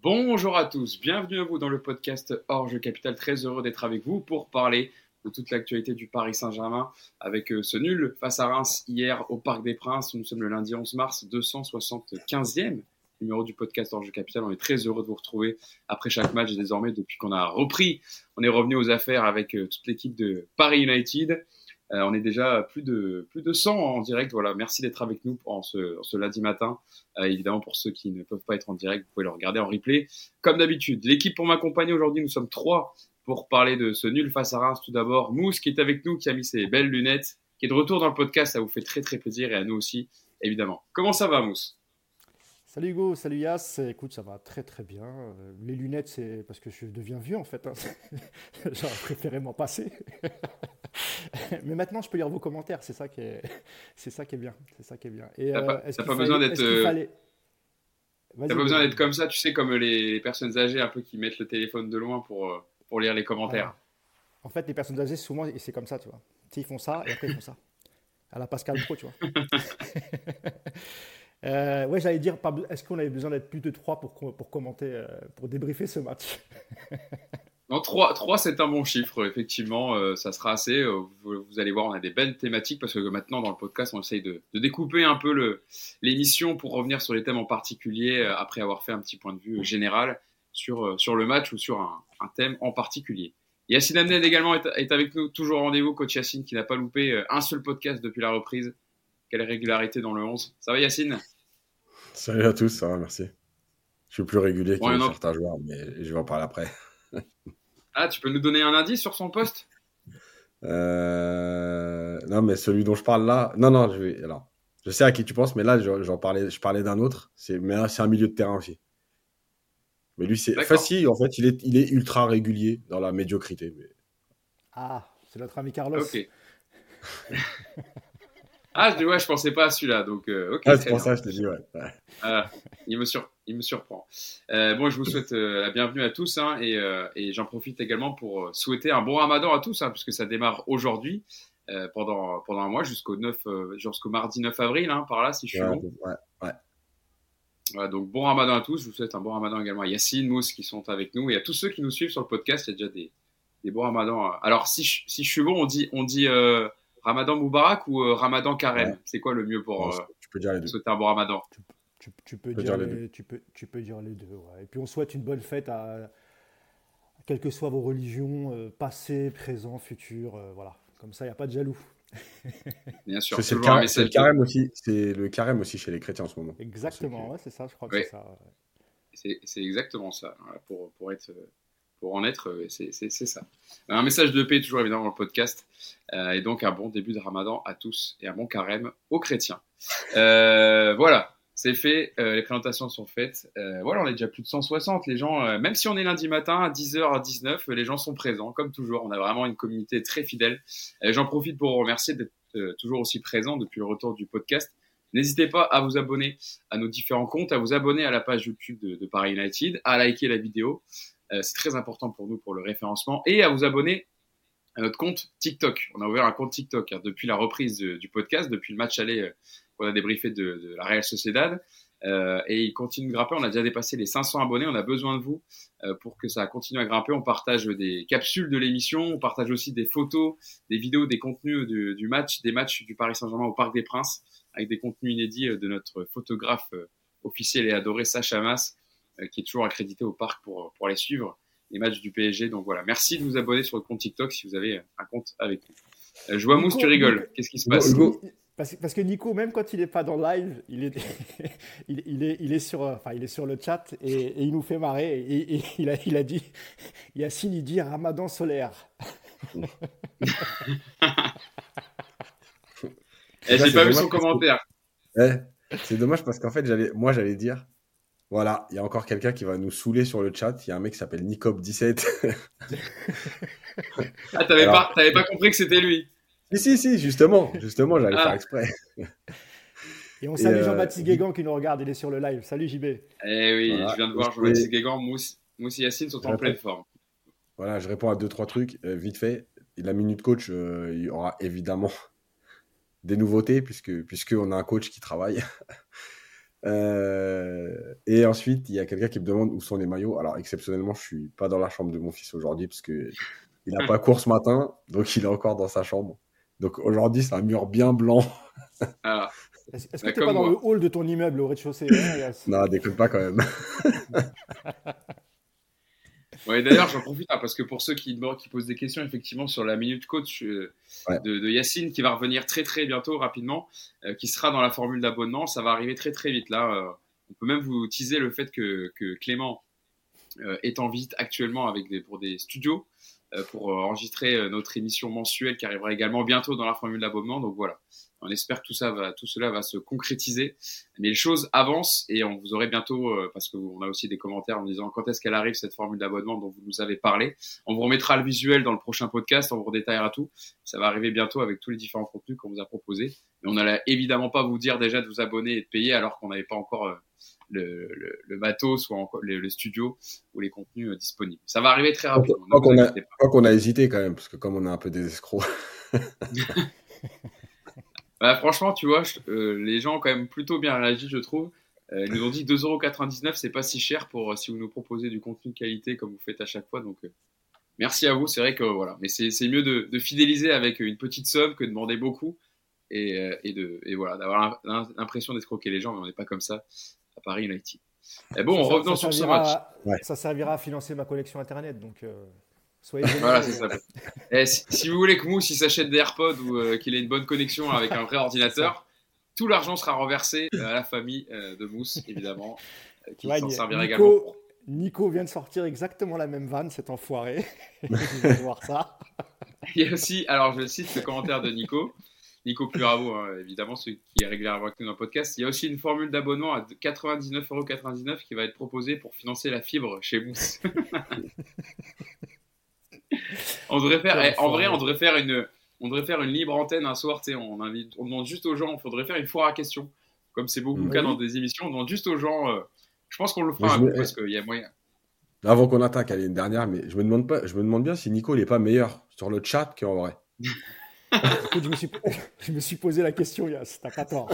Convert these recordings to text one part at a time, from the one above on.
Bonjour à tous, bienvenue à vous dans le podcast Orge Capital. Très heureux d'être avec vous pour parler de toute l'actualité du Paris Saint-Germain avec ce nul face à Reims hier au Parc des Princes. Nous sommes le lundi 11 mars, 275e numéro du podcast Orge Capital. On est très heureux de vous retrouver après chaque match et désormais depuis qu'on a repris. On est revenu aux affaires avec toute l'équipe de Paris United. On est déjà plus de 100 en direct. Voilà, merci d'être avec nous en ce lundi matin. Évidemment, pour ceux qui ne peuvent pas être en direct, vous pouvez le regarder en replay. Comme d'habitude, l'équipe pour m'accompagner aujourd'hui, nous sommes 3 pour parler de ce nul face à Reims. Tout d'abord, Mousse qui est avec nous, qui a mis ses belles lunettes, qui est de retour dans le podcast. Ça vous fait très très plaisir et à nous aussi, évidemment. Comment ça va, Mousse ? Salut Hugo, salut Yas. Écoute, ça va très très bien. Les lunettes, c'est parce que je deviens vieux en fait. J'aurais préféré m'en passer. Mais maintenant, je peux lire vos commentaires. C'est ça qui est bien. C'est ça qui est bien. Et t'as pas besoin d'être comme ça, tu sais, comme les personnes âgées un peu qui mettent le téléphone de loin pour lire les commentaires. En fait, les personnes âgées, souvent, c'est comme ça, tu vois. Tu sais, ils font ça et après ils font ça. À la Pascal Pro, tu vois. Ouais, j'allais dire, est-ce qu'on avait besoin d'être plus de 3 pour commenter, pour débriefer ce match? Non, 3 c'est un bon chiffre, effectivement, ça sera assez. Vous allez voir, on a des belles thématiques parce que maintenant, dans le podcast, on essaye de découper un peu l'émission pour revenir sur les thèmes en particulier après avoir fait un petit point de vue général sur le match ou sur un thème en particulier. Yacine Amned également est avec nous, toujours au rendez-vous, coach Yacine qui n'a pas loupé un seul podcast depuis la reprise. Quelle régularité dans le 11. Ça va Yacine ? Salut à tous, ça va, merci. Je suis plus régulier Bon, que certains joueurs, mais je vais en parler après. Ah, tu peux nous donner un indice sur son poste ? Non, mais celui dont je parle là... Non, alors, je sais à qui tu penses, mais là, je parlais d'un autre. Mais c'est un milieu de terrain aussi. Mais lui, c'est facile. En fait, il est ultra régulier dans la médiocrité. Mais... Ah, c'est notre ami Carlos. Ok. Ah, je pensais pas à celui-là, donc ok. C'est pour ça que je te dis, ouais. Il me surprend. Bon, je vous souhaite la bienvenue à tous, hein, et j'en profite également pour souhaiter un bon Ramadan à tous, hein, puisque ça démarre aujourd'hui, pendant un mois, jusqu'au mardi 9 avril, hein, par là, si je suis bon. Ouais. Voilà, donc bon Ramadan à tous. Je vous souhaite un bon Ramadan également à Yacine, Mousse qui sont avec nous, et à tous ceux qui nous suivent sur le podcast. Il y a déjà des bons Ramadans. Alors, si je suis bon, on dit Ramadan Moubarak ou Ramadan Carême. Ouais. C'est quoi le mieux pour tu peux dire les deux. Souhaiter un bon Ramadan? Tu peux dire les deux. Ouais. Et puis on souhaite une bonne fête à quelles que soient vos religions, passées, présent, futur. Voilà. Comme ça, il n'y a pas de jaloux. Bien sûr. C'est le carême aussi. C'est le carême aussi chez les chrétiens en ce moment. Exactement. Ouais, c'est ça. Je crois que c'est ça. Ouais. C'est exactement ça. Voilà, pour en être, c'est ça. Un message de paix toujours évidemment dans le podcast, et donc un bon début de Ramadan à tous et un bon carême aux chrétiens. Voilà, c'est fait, les présentations sont faites. Voilà, on est déjà plus de 160. Les gens, même si on est lundi matin à 10h à 19, les gens sont présents comme toujours. On a vraiment une communauté très fidèle. J'en profite pour vous remercier d'être toujours aussi présents depuis le retour du podcast. N'hésitez pas à vous abonner à nos différents comptes, à vous abonner à la page YouTube de Paris United, à liker la vidéo. C'est très important pour nous, pour le référencement, et à vous abonner à notre compte TikTok. On a ouvert un compte TikTok depuis la reprise du podcast, depuis le match aller qu'on a débriefé de la Real Sociedad, et il continue de grimper. On a déjà dépassé les 500 abonnés. On a besoin de vous pour que ça continue à grimper. On partage des capsules de l'émission, on partage aussi des photos, des vidéos, des contenus du match, des matchs du Paris Saint-Germain au Parc des Princes, avec des contenus inédits de notre photographe officiel et adoré Sacha Mas, qui est toujours accrédité au parc pour aller suivre les matchs du PSG. Donc voilà, merci de vous abonner sur le compte TikTok si vous avez un compte avec nous. Je vois Mousse, tu rigoles. Qu'est-ce qui se passe? Parce que Nico, même quand il n'est pas dans le live, il est sur le chat et il nous fait marrer. Et il a dit, Yacine, il dit Ramadan solaire. J'ai pas vu son commentaire. C'est dommage parce qu'en fait, j'allais dire, voilà, il y a encore quelqu'un qui va nous saouler sur le chat. Il y a un mec qui s'appelle Nicop17. Ah, t'avais pas compris que c'était lui? Si, justement, j'allais faire exprès. Et on salue Jean-Baptiste Guégan qui nous regarde, il est sur le live. Salut JB. Eh oui, voilà. Je viens de voir Jean-Baptiste Guégan, Mousse et Yacine sont en pleine forme. Voilà, je réponds à 2-3 trucs vite fait. La minute coach, il y aura évidemment des nouveautés puisque on a un coach qui travaille. Et ensuite, il y a quelqu'un qui me demande où sont les maillots. Alors, exceptionnellement, je suis pas dans la chambre de mon fils aujourd'hui parce que il n'a pas cours ce matin, donc il est encore dans sa chambre. Donc aujourd'hui, c'est un mur bien blanc. Ah, Est-ce que bah, tu n'es pas comme dans le moi. hall de ton immeuble au rez-de-chaussée, hein, Yas? Non, déconne pas quand même. Ouais, d'ailleurs, j'en profite parce que pour ceux qui posent des questions, effectivement, sur la minute coach Ouais. de Yacine, qui va revenir très très bientôt, rapidement, qui sera dans la formule d'abonnement, ça va arriver très très vite. Là, on peut même vous teaser le fait que Clément est en visite actuellement pour des studios pour enregistrer notre émission mensuelle qui arrivera également bientôt dans la formule d'abonnement. Donc voilà, on espère que tout cela va se concrétiser. Mais les choses avancent et on vous aurait bientôt, parce qu'on a aussi des commentaires en disant quand est-ce qu'elle arrive cette formule d'abonnement dont vous nous avez parlé. On vous remettra le visuel dans le prochain podcast, on vous redétaillera tout. Ça va arriver bientôt avec tous les différents contenus qu'on vous a proposés. Mais on n'allait évidemment pas vous dire déjà de vous abonner et de payer alors qu'on n'avait pas encore le matos ou encore le studio ou les contenus disponibles. Ça va arriver très rapidement, ne vous inquiétez pas. Quoi qu'on a hésité quand même, parce que comme on est un peu des escrocs. Bah, franchement, tu vois, les gens ont quand même plutôt bien réagi, je trouve. Ils nous ont dit 2,99 €, c'est pas si cher pour si vous nous proposez du contenu de qualité comme vous faites à chaque fois. Donc, merci à vous. C'est vrai que voilà, mais c'est mieux de fidéliser avec une petite somme que de demander beaucoup et voilà, d'avoir l'impression d'escroquer les gens, mais on n'est pas comme ça à Paris United. Et bon, revenons sur ce match. Ouais. Ça servira à financer ma connexion Internet, donc soyez généreux. Voilà, c'est ça. Si vous voulez que Mousse il s'achète des AirPods ou qu'il ait une bonne connexion avec un vrai ordinateur, tout l'argent sera reversé à la famille de Mousse, évidemment, Tu qui vois, s'en servira également pour. Nico vient de sortir exactement la même vanne, cet enfoiré. Je viens de voir ça. Il y a aussi, alors je cite le commentaire de Nico Pluravo, hein, évidemment, celui qui est régulièrement avec nous dans le podcast. Il y a aussi une formule d'abonnement à 99,99 € qui va être proposée pour financer la fibre chez Mousse. On devrait faire, en vrai, on devrait faire une libre antenne un soir, tu sais, on demande juste aux gens, il faudrait faire une foire à questions. Comme c'est beaucoup le cas dans Oui. des émissions, on demande juste aux gens, je pense qu'on le Mais fera un coup parce qu'il y a moyen. avant qu'on attaque, allez, une dernière, mais je me demande bien si Nico il est pas meilleur sur le chat qu'en vrai. Écoute, je me suis posé la question, Yas, t'as pas tort.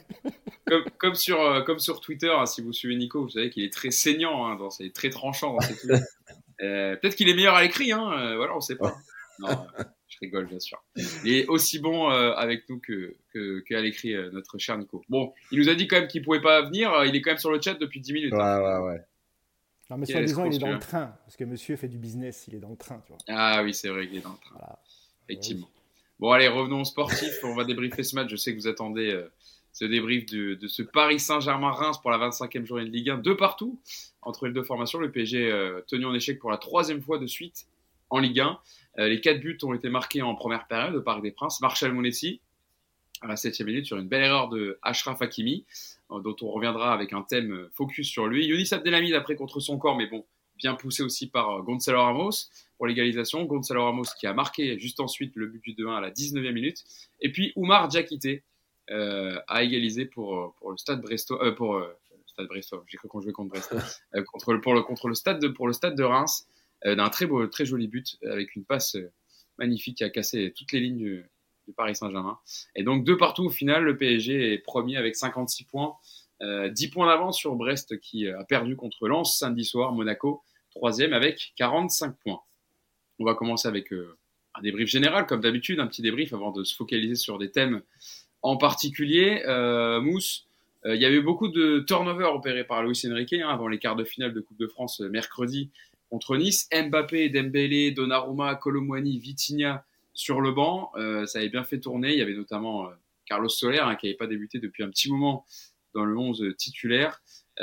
Comme sur Twitter, hein, si vous suivez Nico, vous savez qu'il est très saignant, hein, très tranchant dans ses tweets. Peut-être qu'il est meilleur à l'écrit, hein, voilà, on sait pas. Non, je rigole, bien sûr. Il est aussi bon avec nous qu'à l'écrit, notre cher Nico. Bon, il nous a dit quand même qu'il pouvait pas venir, il est quand même sur le chat depuis 10 minutes. Ouais, Hein. ouais. Non, mais Quel soi-disant, il est escroc, dans le celui-là. train, parce que monsieur fait du business, il est dans le train, tu vois. Ah oui, c'est vrai qu'il est dans le train, Voilà. effectivement. Oui. Bon, allez, revenons au sportif. On va débriefer ce match. Je sais que vous attendez ce débrief de ce Paris Saint-Germain-Reims pour la 25e journée de Ligue 1, de partout, entre les deux formations. Le PSG tenu en échec pour la 3e fois de suite en Ligue 1. Les 4 buts ont été marqués en première période au Parc des Princes. Marshall Monesi, à la 7e minute, sur une belle erreur de Achraf Hakimi, dont on reviendra avec un thème focus sur lui. Younis Abdelhamid, après, contre son corps, mais bon, bien poussé aussi par Gonzalo Ramos pour l'égalisation. Gonzalo Ramos qui a marqué juste ensuite le but du 2-1 à la 19e minute. Et puis Oumar Diakité a égalisé pour le Stade Brestois. Stade Brestois, j'ai cru qu'on jouait contre Brest. Pour le Stade de Reims, d'un très joli but avec une passe magnifique qui a cassé toutes les lignes du Paris Saint-Germain. Et donc 2 partout au final, le PSG est premier avec 56 points. 10 points d'avance sur Brest qui a perdu contre Lens samedi soir, Monaco 3e avec 45 points. On va commencer avec un débrief général comme d'habitude, un petit débrief avant de se focaliser sur des thèmes en particulier. Mousse, il y a eu beaucoup de turnover opérés par Luis Enrique avant les quarts de finale de Coupe de France mercredi contre Nice. Mbappé, Dembélé, Donnarumma, Colomwani, Vitinha sur le banc, ça avait bien fait tourner. Il y avait notamment Carlos Soler qui n'avait pas débuté depuis un petit moment dans le 11 titulaire.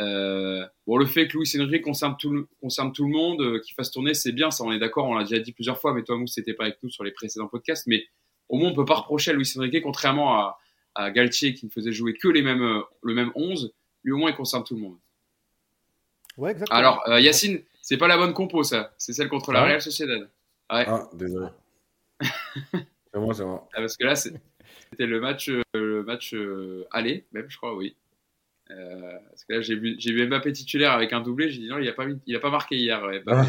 Le fait que Luis Enrique concerne tout le monde, qu'il fasse tourner, c'est bien, ça on est d'accord, on l'a déjà dit plusieurs fois, mais toi Mousse, c'était pas avec nous sur les précédents podcasts, mais au moins on peut pas reprocher à Luis Enrique, contrairement à Galtier qui ne faisait jouer que le même 11, lui au moins il concerne tout le monde. Ouais, exactement. Alors Yacine, c'est pas la bonne compo ça, c'est celle contre la Real Sociedad. Ouais. Ah, désolé. C'est moi. Parce que là c'était le match aller, même je crois, oui. Parce que là j'ai vu Mbappé titulaire avec un doublé, j'ai dit non, il a pas marqué hier. Mbappé.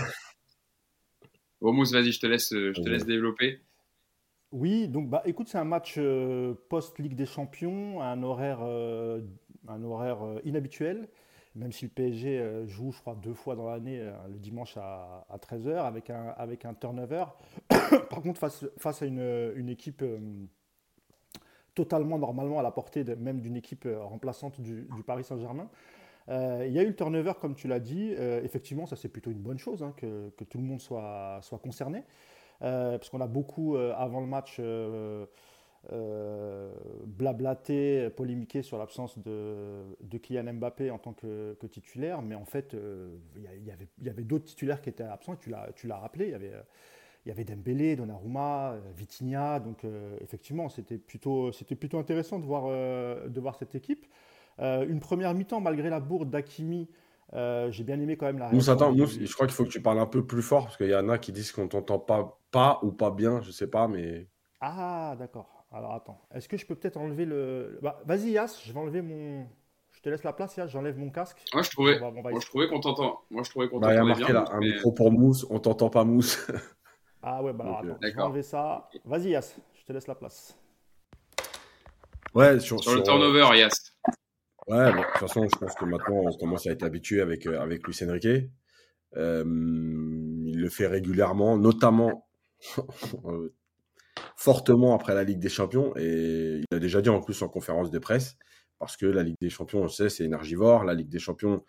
Bon Mousse, vas-y, je te laisse développer. Oui, donc écoute, c'est un match post-Ligue des Champions, à un horaire un horaire inhabituel, même si le PSG joue, je crois, 2 fois dans l'année, le dimanche à 13h, avec un turnover. Par contre, face à une équipe totalement normalement à la portée même d'une équipe remplaçante du Paris Saint-Germain, il y a eu le turnover, comme tu l'as dit. Effectivement, ça c'est plutôt une bonne chose, hein, que tout le monde soit concerné. Parce qu'on a beaucoup, avant le match, blablaté, polémiqué sur l'absence de Kylian Mbappé en tant que titulaire. Mais en fait, il y avait d'autres titulaires qui étaient absents. Tu l'as rappelé, il y avait Dembélé, Donnarumma, Vitinha. Donc effectivement, c'était plutôt intéressant de voir cette équipe. Une première mi-temps, malgré la bourde d'Hakimi, j'ai bien aimé quand même la Mousse, réaction attends, Mousse, je crois qu'il faut que tu parles un peu plus fort parce qu'il y en a qui disent qu'on t'entend pas ou pas bien, je sais pas, mais. Ah, d'accord. Alors attends, est-ce que je peux peut-être enlever le. Bah, vas-y, Yas, je vais enlever mon. Je te laisse la place, Yas, j'enlève mon casque. Moi, je Puis trouvais, moi, je trouvais qu'on t'entend. Moi, je trouvais qu'on Bah, il y a t'entendait bien, marqué là, Mousse, un mais micro pour Mousse, on t'entend pas Mousse. Ah ouais, bah alors Donc, attends, je vais d'accord. enlever ça. Vas-y, Yas, je te laisse la place. Ouais, Sur le turnover, Yas. ouais, bon, de toute façon, je pense que maintenant, on commence à être habitué avec Luis Enrique. Il le fait régulièrement, notamment euh, fortement après la Ligue des Champions. Et il a déjà dit en plus en conférence de presse, parce que la Ligue des Champions, on sait, c'est énergivore. La Ligue des Champions,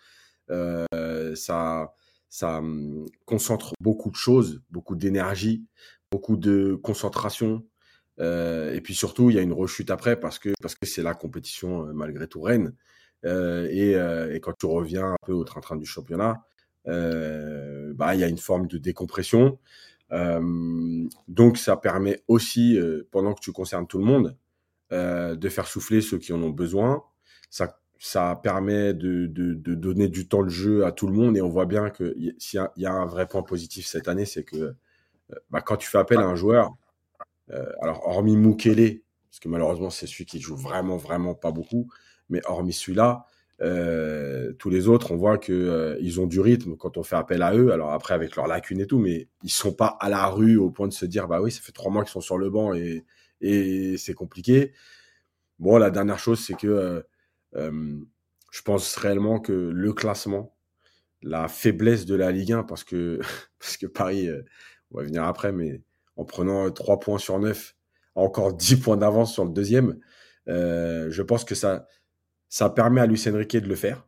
ça concentre beaucoup de choses, beaucoup d'énergie, beaucoup de concentration. Et puis surtout, il y a une rechute après parce que c'est la compétition malgré tout reine. Et quand tu reviens un peu au train-train du championnat, bah, il y a une forme de décompression. Donc ça permet aussi, pendant que tu concernes tout le monde, de faire souffler ceux qui en ont besoin. Ça permet de donner du temps de jeu à tout le monde. Et on voit bien que s'il y a un vrai point positif cette année, c'est que bah, quand tu fais appel à un joueur, alors hormis Mukele, parce que malheureusement c'est celui qui joue vraiment, vraiment pas beaucoup, mais hormis celui-là, tous les autres, on voit que ils ont du rythme quand on fait appel à eux. Alors après avec leurs lacunes et tout, mais ils sont pas à la rue au point de se dire bah oui, ça fait 3 mois qu'ils sont sur le banc et c'est compliqué. Bon, la dernière chose, c'est que je pense réellement que le classement, la faiblesse de la Ligue 1, parce que parce que Paris, on va venir après, mais en prenant 3 points sur 9, encore 10 points d'avance sur le deuxième, je pense que ça permet à Luis Enrique de le faire.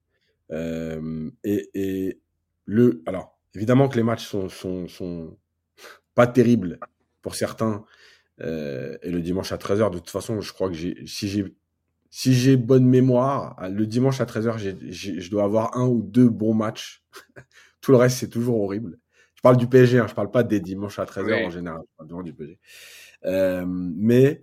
Et alors, évidemment que les matchs sont pas terribles pour certains. Et le dimanche à 13h, de toute façon, je crois que si j'ai bonne mémoire, le dimanche à 13h, je dois avoir 1 ou 2 bons matchs. Tout le reste, c'est toujours horrible. Je parle du PSG, hein, je parle pas des dimanches à 13h en Oui. général. Je parle vraiment du PSG. Mais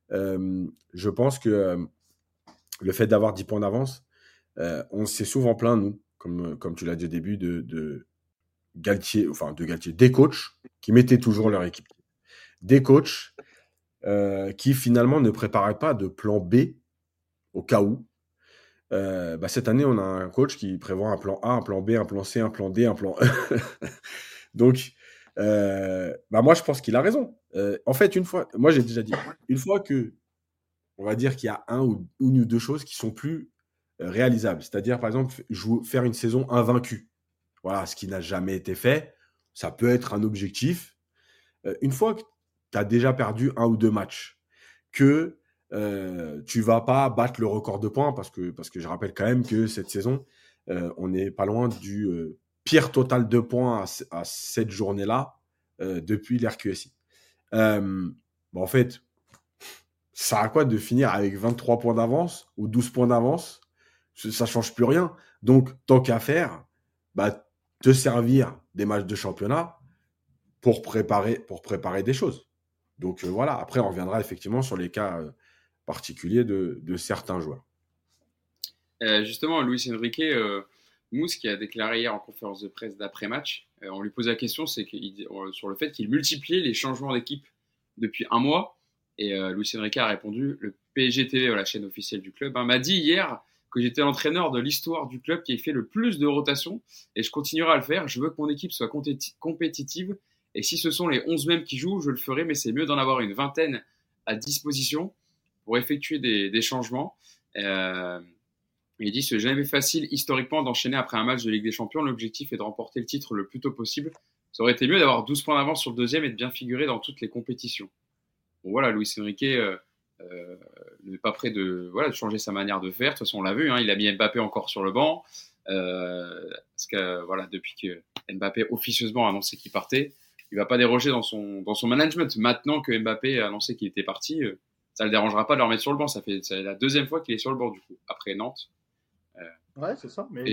je pense que le fait d'avoir 10 points d'avance, on s'est souvent plaint, nous, comme tu l'as dit au début, de Galtier, des coachs qui mettaient toujours leur équipe. Des coachs qui finalement ne préparaient pas de plan B au cas où. Bah, cette année, on a un coach qui prévoit un plan A, un plan B, un plan C, un plan D, un plan E. Donc, bah moi, je pense qu'il a raison. En fait, moi, j'ai déjà dit, une fois que, on va dire qu'il y a une ou deux choses qui sont plus réalisables, c'est-à-dire, par exemple, faire une saison invaincue. Voilà, ce qui n'a jamais été fait. Ça peut être un objectif. Une fois que tu as déjà perdu 1 ou 2 matchs, que tu vas pas battre le record de points, parce que je rappelle quand même que cette saison, on n'est pas loin du pire total de points à cette journée-là depuis l'RQSI. En fait, ça sert à quoi de finir avec 23 points d'avance ou 12 points d'avance? Ça change plus rien. Donc, tant qu'à faire, bah, te servir des matchs de championnat pour préparer des choses. Donc voilà, après on reviendra effectivement sur les cas particuliers de certains joueurs. Justement, Luis Enrique, Mousse, qui a déclaré hier en conférence de presse d'après-match, on lui pose la question sur le fait qu'il multipliait les changements d'équipe depuis un mois. Et Luis Enrique a répondu: le PSG TV, la chaîne officielle du club, m'a dit hier que j'étais l'entraîneur de l'histoire du club qui ait fait le plus de rotations et je continuerai à le faire. Je veux que mon équipe soit compétitive et si ce sont les 11 mêmes qui jouent, je le ferai, mais c'est mieux d'en avoir une vingtaine à disposition pour effectuer des changements. Il dit: c'est jamais facile historiquement d'enchaîner après un match de Ligue des Champions. L'objectif est de remporter le titre le plus tôt possible. Ça aurait été mieux d'avoir 12 points d'avance sur le deuxième et de bien figurer dans toutes les compétitions. Bon, voilà, Luis Enrique n'est pas prêt de changer sa manière de faire. De toute façon, on l'a vu, hein, il a mis Mbappé encore sur le banc. Parce que depuis que Mbappé officieusement a annoncé qu'il partait, il va pas déroger dans son management. Maintenant que Mbappé a annoncé qu'il était parti, ça le dérangera pas de le remettre sur le banc. C'est la deuxième fois qu'il est sur le banc du coup, après Nantes. Ouais, c'est ça. Mais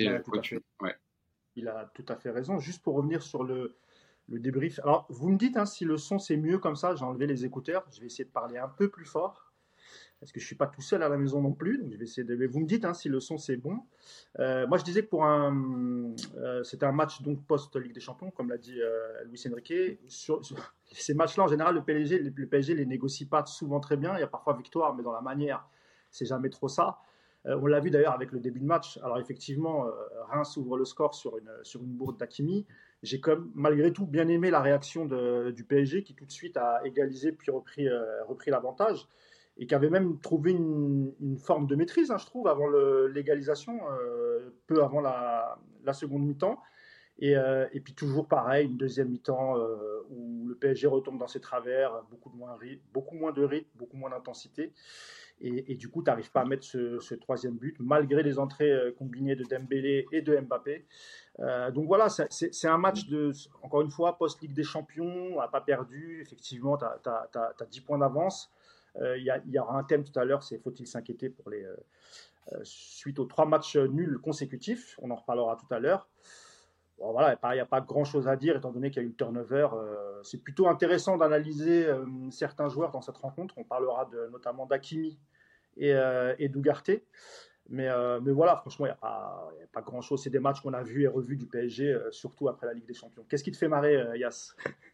il a tout à fait raison. Juste pour revenir sur le débrief. Alors, vous me dites si le son c'est mieux comme ça. J'ai enlevé les écouteurs. Je vais essayer de parler un peu plus fort. Parce que je ne suis pas tout seul à la maison non plus, donc je vais essayer de. Mais vous me dites si le son c'est bon. Moi je disais que c'était un match donc post-Ligue des Champions, comme l'a dit Luis Enrique. Sur ces matchs-là, en général, le PSG les négocie pas souvent très bien. Il y a parfois victoire, mais dans la manière, c'est jamais trop ça. On l'a vu d'ailleurs avec le début de match. Alors effectivement, Reims ouvre le score sur une bourde d'Hakimi. J'ai malgré tout bien aimé la réaction du PSG qui tout de suite a égalisé puis repris l'avantage. Et qui avait même trouvé une forme de maîtrise, je trouve, avant l'égalisation, peu avant la seconde mi-temps. Et puis toujours pareil, une deuxième mi-temps où le PSG retombe dans ses travers, beaucoup moins de rythme, beaucoup moins d'intensité. Et du coup, tu n'arrives pas à mettre ce troisième but, malgré les entrées combinées de Dembélé et de Mbappé. Donc voilà, c'est un match encore une fois, post-Ligue des Champions, on n'a pas perdu. Effectivement, tu as 10 points d'avance. Il y aura un thème tout à l'heure, c'est faut-il s'inquiéter pour suite aux 3 matchs nuls consécutifs. On en reparlera tout à l'heure. Bon, voilà, il n'y a pas grand-chose à dire étant donné qu'il y a eu le turnover. C'est plutôt intéressant d'analyser certains joueurs dans cette rencontre. On parlera notamment d'Hakimi et d'Ugarte. Mais voilà, franchement, il n'y a pas grand-chose. C'est des matchs qu'on a vus et revus du PSG, surtout après la Ligue des Champions. Qu'est-ce qui te fait marrer, Yass?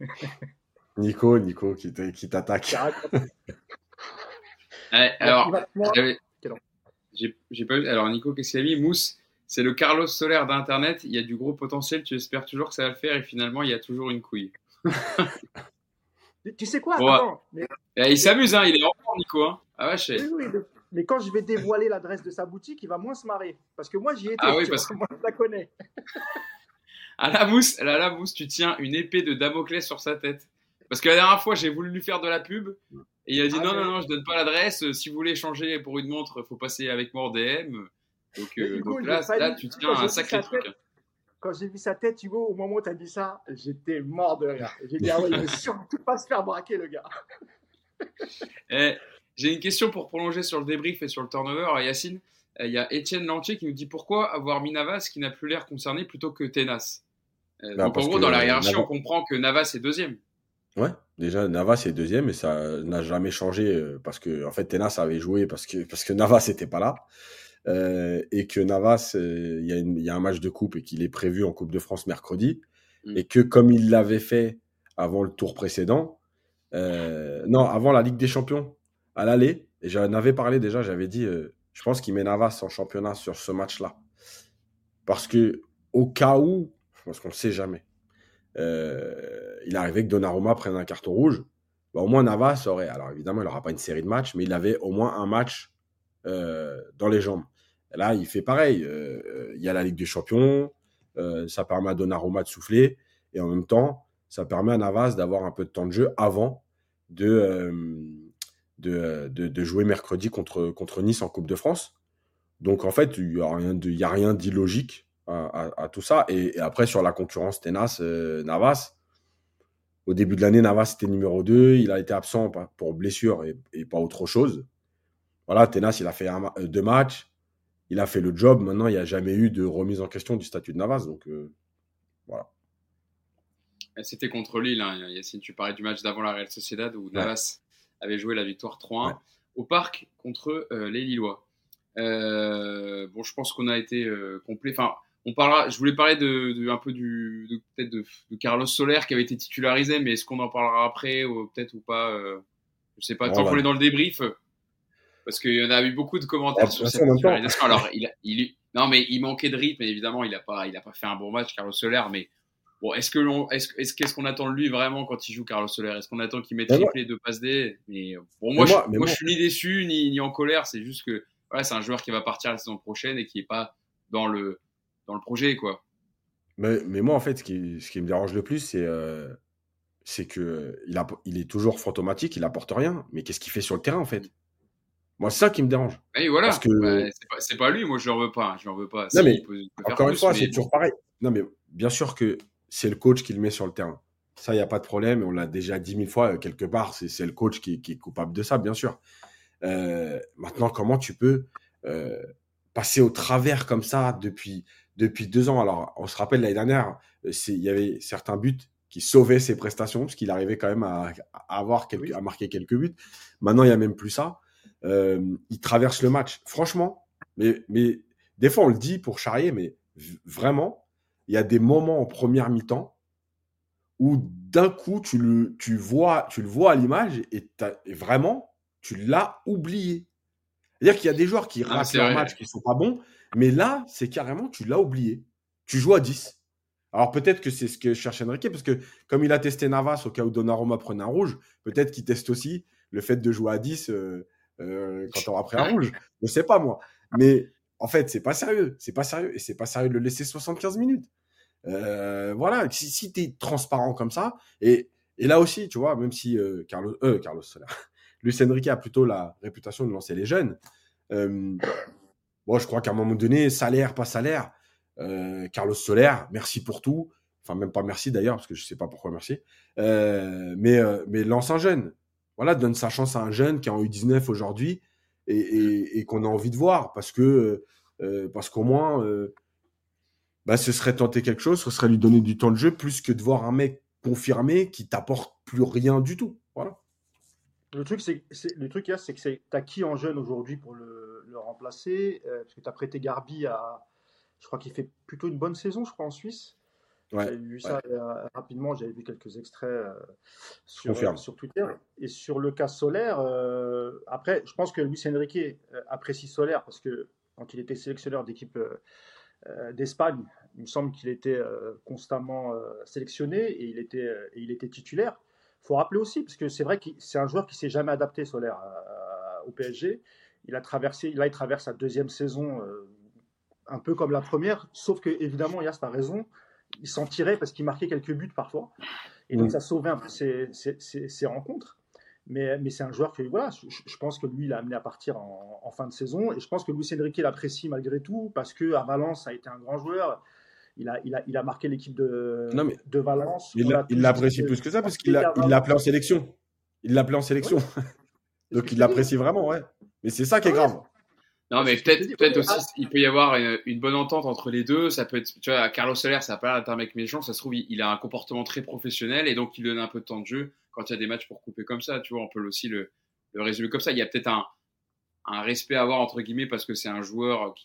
Nico qui t'attaque. Alors, j'ai pas vu. Alors, Nico, qu'est-ce qu'il a mis? Mousse, c'est le Carlos Soler d'Internet. Il y a du gros potentiel. Tu espères toujours que ça va le faire et finalement, il y a toujours une couille. Tu sais quoi? Bon, attends, il s'amuse, il est en forme, Nico. Ah vache. Oui, mais quand je vais dévoiler l'adresse de sa boutique, il va moins se marrer. Parce que moi, j'y étais. Ah oui, parce que moi, je la connais. La mousse, tu tiens une épée de Damoclès sur sa tête. Parce que la dernière fois, j'ai voulu lui faire de la pub. Et il a dit non, je donne pas l'adresse. Si vous voulez échanger pour une montre, il faut passer avec moi en DM. Donc là, tu tiens un sacré truc. Quand j'ai vu sa tête, Hugo, au moment où tu as dit ça, j'étais mort de rire. J'ai dit, il ne veut surtout pas se faire braquer, le gars. J'ai une question pour prolonger sur le débrief et sur le turnover. Yacine, il y a Étienne Lantier qui nous dit pourquoi avoir mis Navas qui n'a plus l'air concerné plutôt que Tenas. Donc en gros, dans la hiérarchie, on comprend que Navas est deuxième. Ouais, déjà Navas est deuxième et ça n'a jamais changé parce que en fait Tenas avait joué parce que Navas n'était pas là et que Navas il y a un match de coupe et qu'il est prévu en Coupe de France mercredi et que comme il l'avait fait avant le tour précédent, avant la Ligue des Champions à l'aller, et j'en avais parlé déjà, j'avais dit je pense qu'il met Navas en championnat sur ce match-là parce que au cas où, parce qu'on ne sait jamais. Il arrivait que Donnarumma prenne un carton rouge. Au moins Navas aurait, alors évidemment il n'aura pas une série de matchs, mais il avait au moins un match dans les jambes. Et là il fait pareil, il y a la Ligue des Champions, ça permet à Donnarumma de souffler, et en même temps ça permet à Navas d'avoir un peu de temps de jeu avant de jouer mercredi contre Nice en Coupe de France. Donc en fait il n'y a rien d'illogique à tout ça. Et après, sur la concurrence Tenas, Navas, au début de l'année, Navas était numéro 2. Il a été absent pour blessure et pas autre chose. Voilà, Tenas, il a fait 2 matchs. Il a fait le job. Maintenant, il n'y a jamais eu de remise en question du statut de Navas. Donc, voilà. C'était contre Lille, Yacine. Tu parlais du match d'avant la Real Sociedad où Navas avait joué la victoire 3-1 au Parc contre les Lillois. Je pense qu'on a été complet. Enfin, je voulais parler peut-être de Carlos Soler qui avait été titularisé, mais est-ce qu'on en parlera après ou peut-être ou pas je sais pas. Tant qu'on est dans le débrief, parce qu'il y en a eu beaucoup de commentaires sur cette titularisation. Alors, non, mais il manquait de rythme, évidemment, il a pas fait un bon match, Carlos Soler, mais bon, qu'est-ce qu'on attend de lui vraiment quand il joue Carlos Soler? Est-ce qu'on attend qu'il mette triplé 2 passes D? Mais bon, moi, je suis ni déçu ni en colère, c'est juste que voilà, c'est un joueur qui va partir la saison prochaine et qui est pas dans le projet, quoi. Mais moi, en fait, ce qui me dérange le plus, c'est que il est toujours fantomatique, il apporte rien. Mais qu'est-ce qu'il fait sur le terrain, en fait? Moi, c'est ça qui me dérange. Et Parce voilà, que, bah, c'est pas lui, moi je l'en veux pas, je l'en veux pas. non, Si, mais il peut faire encore une plus, fois, c'est mais bon. toujours pareil. Non, mais bien sûr que c'est le coach qui le met sur le terrain. Ça, il n'y a pas de problème. On l'a déjà dit 1000 fois, quelque part, c'est le coach qui est coupable de ça, bien sûr. Maintenant, comment tu peux euh, passer au travers comme ça depuis 2 ans? Alors, on se rappelle l'année dernière, il y avait certains buts qui sauvaient ses prestations, parce qu'il arrivait quand même à marquer quelques buts. Maintenant, il n'y a même plus ça. Il traverse le match. Franchement, mais des fois, on le dit pour charrier, mais vraiment, il y a des moments en première mi-temps où d'un coup, tu le vois à l'image et vraiment, tu l'as oublié. C'est-à-dire qu'il y a des joueurs qui Ah, ratent c'est leur vrai. match, qui sont pas bons, mais là, c'est carrément, tu l'as oublié. Tu joues à 10. Alors peut-être que c'est ce que cherche Enrique, parce que comme il a testé Navas au cas où Donnarumma prenait un rouge, peut-être qu'il teste aussi le fait de jouer à 10 quand on aura pris un rouge. Je ne sais pas moi. Mais en fait, c'est pas sérieux. C'est pas sérieux. Et c'est pas sérieux de le laisser 75 minutes. Voilà, si tu es transparent comme ça, et là aussi, tu vois, même si Carlos Soler, Luis Enrique a plutôt la réputation de lancer les jeunes, bon, je crois qu'à un moment donné, salaire, pas salaire, Carlos Soler, merci pour tout. Enfin, même pas merci d'ailleurs, parce que je sais pas pourquoi merci. Mais lance un jeune. Voilà, donne sa chance à un jeune qui est en U19 aujourd'hui et qu'on a envie de voir parce qu'au moins, bah, ce serait tenter quelque chose, ce serait lui donner du temps de jeu plus que de voir un mec confirmé qui t'apporte plus rien du tout. Voilà. Le truc, le truc, c'est que t'as qui en jeune aujourd'hui pour le remplacer? Parce que tu as prêté Garbi à. Je crois qu'il fait plutôt une bonne saison, je crois, en Suisse. Ouais, J'avais vu ouais, ça rapidement, j'avais vu quelques extraits je confirme. sur Twitter. Et sur le cas Solaire, après, je pense que Luis Enrique apprécie Solaire parce que quand il était sélectionneur d'équipe d'Espagne, il me semble qu'il était constamment sélectionné et il était titulaire. Il faut rappeler aussi, parce que c'est vrai que c'est un joueur qui s'est jamais adapté Solaire au PSG. Il traverse sa deuxième saison un peu comme la première, sauf que évidemment, Yas a raison, il s'en tirait parce qu'il marquait quelques buts parfois, et donc ça sauvait un peu ses rencontres. Mais c'est un joueur que voilà, je pense que lui, il a amené à partir en fin de saison, et je pense que Luis Enrique l'apprécie malgré tout parce que à Valence, ça a été un grand joueur. Il a marqué l'équipe Non, mais de Valence. On il l'a tous dit l'apprécie plus que ça parce qu'il était à il l'a appelé en Valence. sélection. Il l'a appelé en Oui, sélection. c'est ce que Donc je il te dis. l'apprécie vraiment, ouais. Mais c'est ça qui Ah est ouais, grave. Non, c'est mais ce que je te dis. peut-être aussi, il peut y avoir une bonne entente entre les deux. Ça peut être, tu vois, Carlos Soler, ça n'a pas l'air d'être un mec méchant. Ça se trouve, il a un comportement très professionnel et donc il donne un peu de temps de jeu quand il y a des matchs pour couper comme ça. Tu vois, on peut aussi le résumer comme ça. Il y a peut-être un respect à avoir entre guillemets parce que c'est un joueur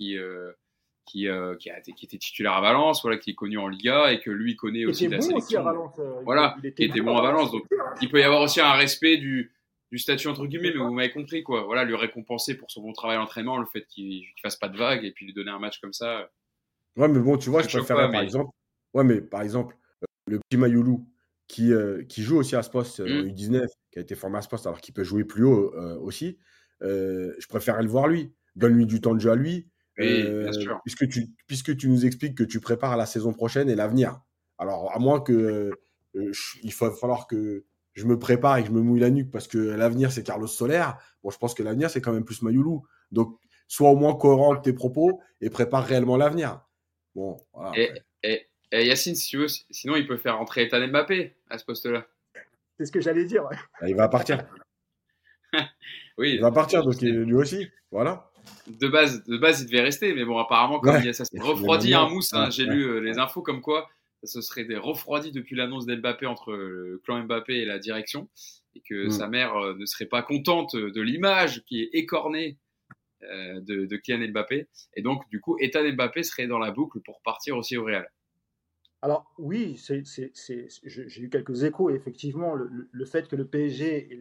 qui était titulaire à Valence, voilà, qui est connu en Liga et que lui connaît Il aussi était de la bon aussi à sélection. Valence. Voilà, Il qui était était bon bon à à Valence. Valence. Donc il peut y avoir aussi un respect du statut entre guillemets, mais vous m'avez compris quoi. Voilà, lui récompenser pour son bon travail à l'entraînement, le fait qu'il fasse pas de vagues et puis lui donner un match comme ça, Ouais, mais bon, tu vois, ça je me choque pas. préférais par Mais exemple. Ouais, mais par exemple, le petit Mayoulou qui joue aussi à ce poste en hum, U19, qui a été formé à ce poste alors qu'il peut jouer plus haut aussi, je préférais le voir lui. Donne-lui du temps de jeu à lui, oui, bien sûr. puisque tu nous expliques que tu prépares la saison prochaine et l'avenir. Alors, à moins que il va falloir que je me prépare et que je me mouille la nuque parce que l'avenir c'est Carlos Soler. Bon, je pense que l'avenir c'est quand même plus Mayoulou. Donc, sois au moins cohérent de tes propos et prépare réellement l'avenir. Bon, voilà, Et, après. et Yacine, si tu veux, sinon il peut faire rentrer Ethan Mbappé à ce poste-là. C'est ce que j'allais dire. Ouais. Il va partir. Il Oui, va partir, donc lui aussi. Voilà. de base, il devait rester, mais bon, apparemment, comme Ouais. ça s'est Mais refroidi un maintenant, mousse, ouais, hein, j'ai ouais, lu les ouais. infos comme quoi ça se serait refroidi depuis l'annonce d'Mbappé entre le clan Mbappé et la direction, et que Mm. sa mère ne serait pas contente de l'image qui est écornée de Kylian Mbappé, et donc du coup, Ethan Mbappé serait dans la boucle pour partir aussi au Real. Alors oui, j'ai eu quelques échos et effectivement le fait que le PSG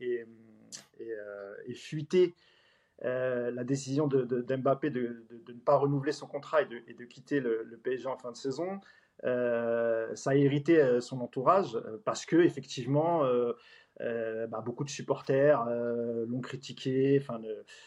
ait fuité la décision d'Mbappé de ne pas renouveler son contrat et de quitter le PSG en fin de saison, ça a irrité son entourage parce que effectivement beaucoup de supporters l'ont critiqué, enfin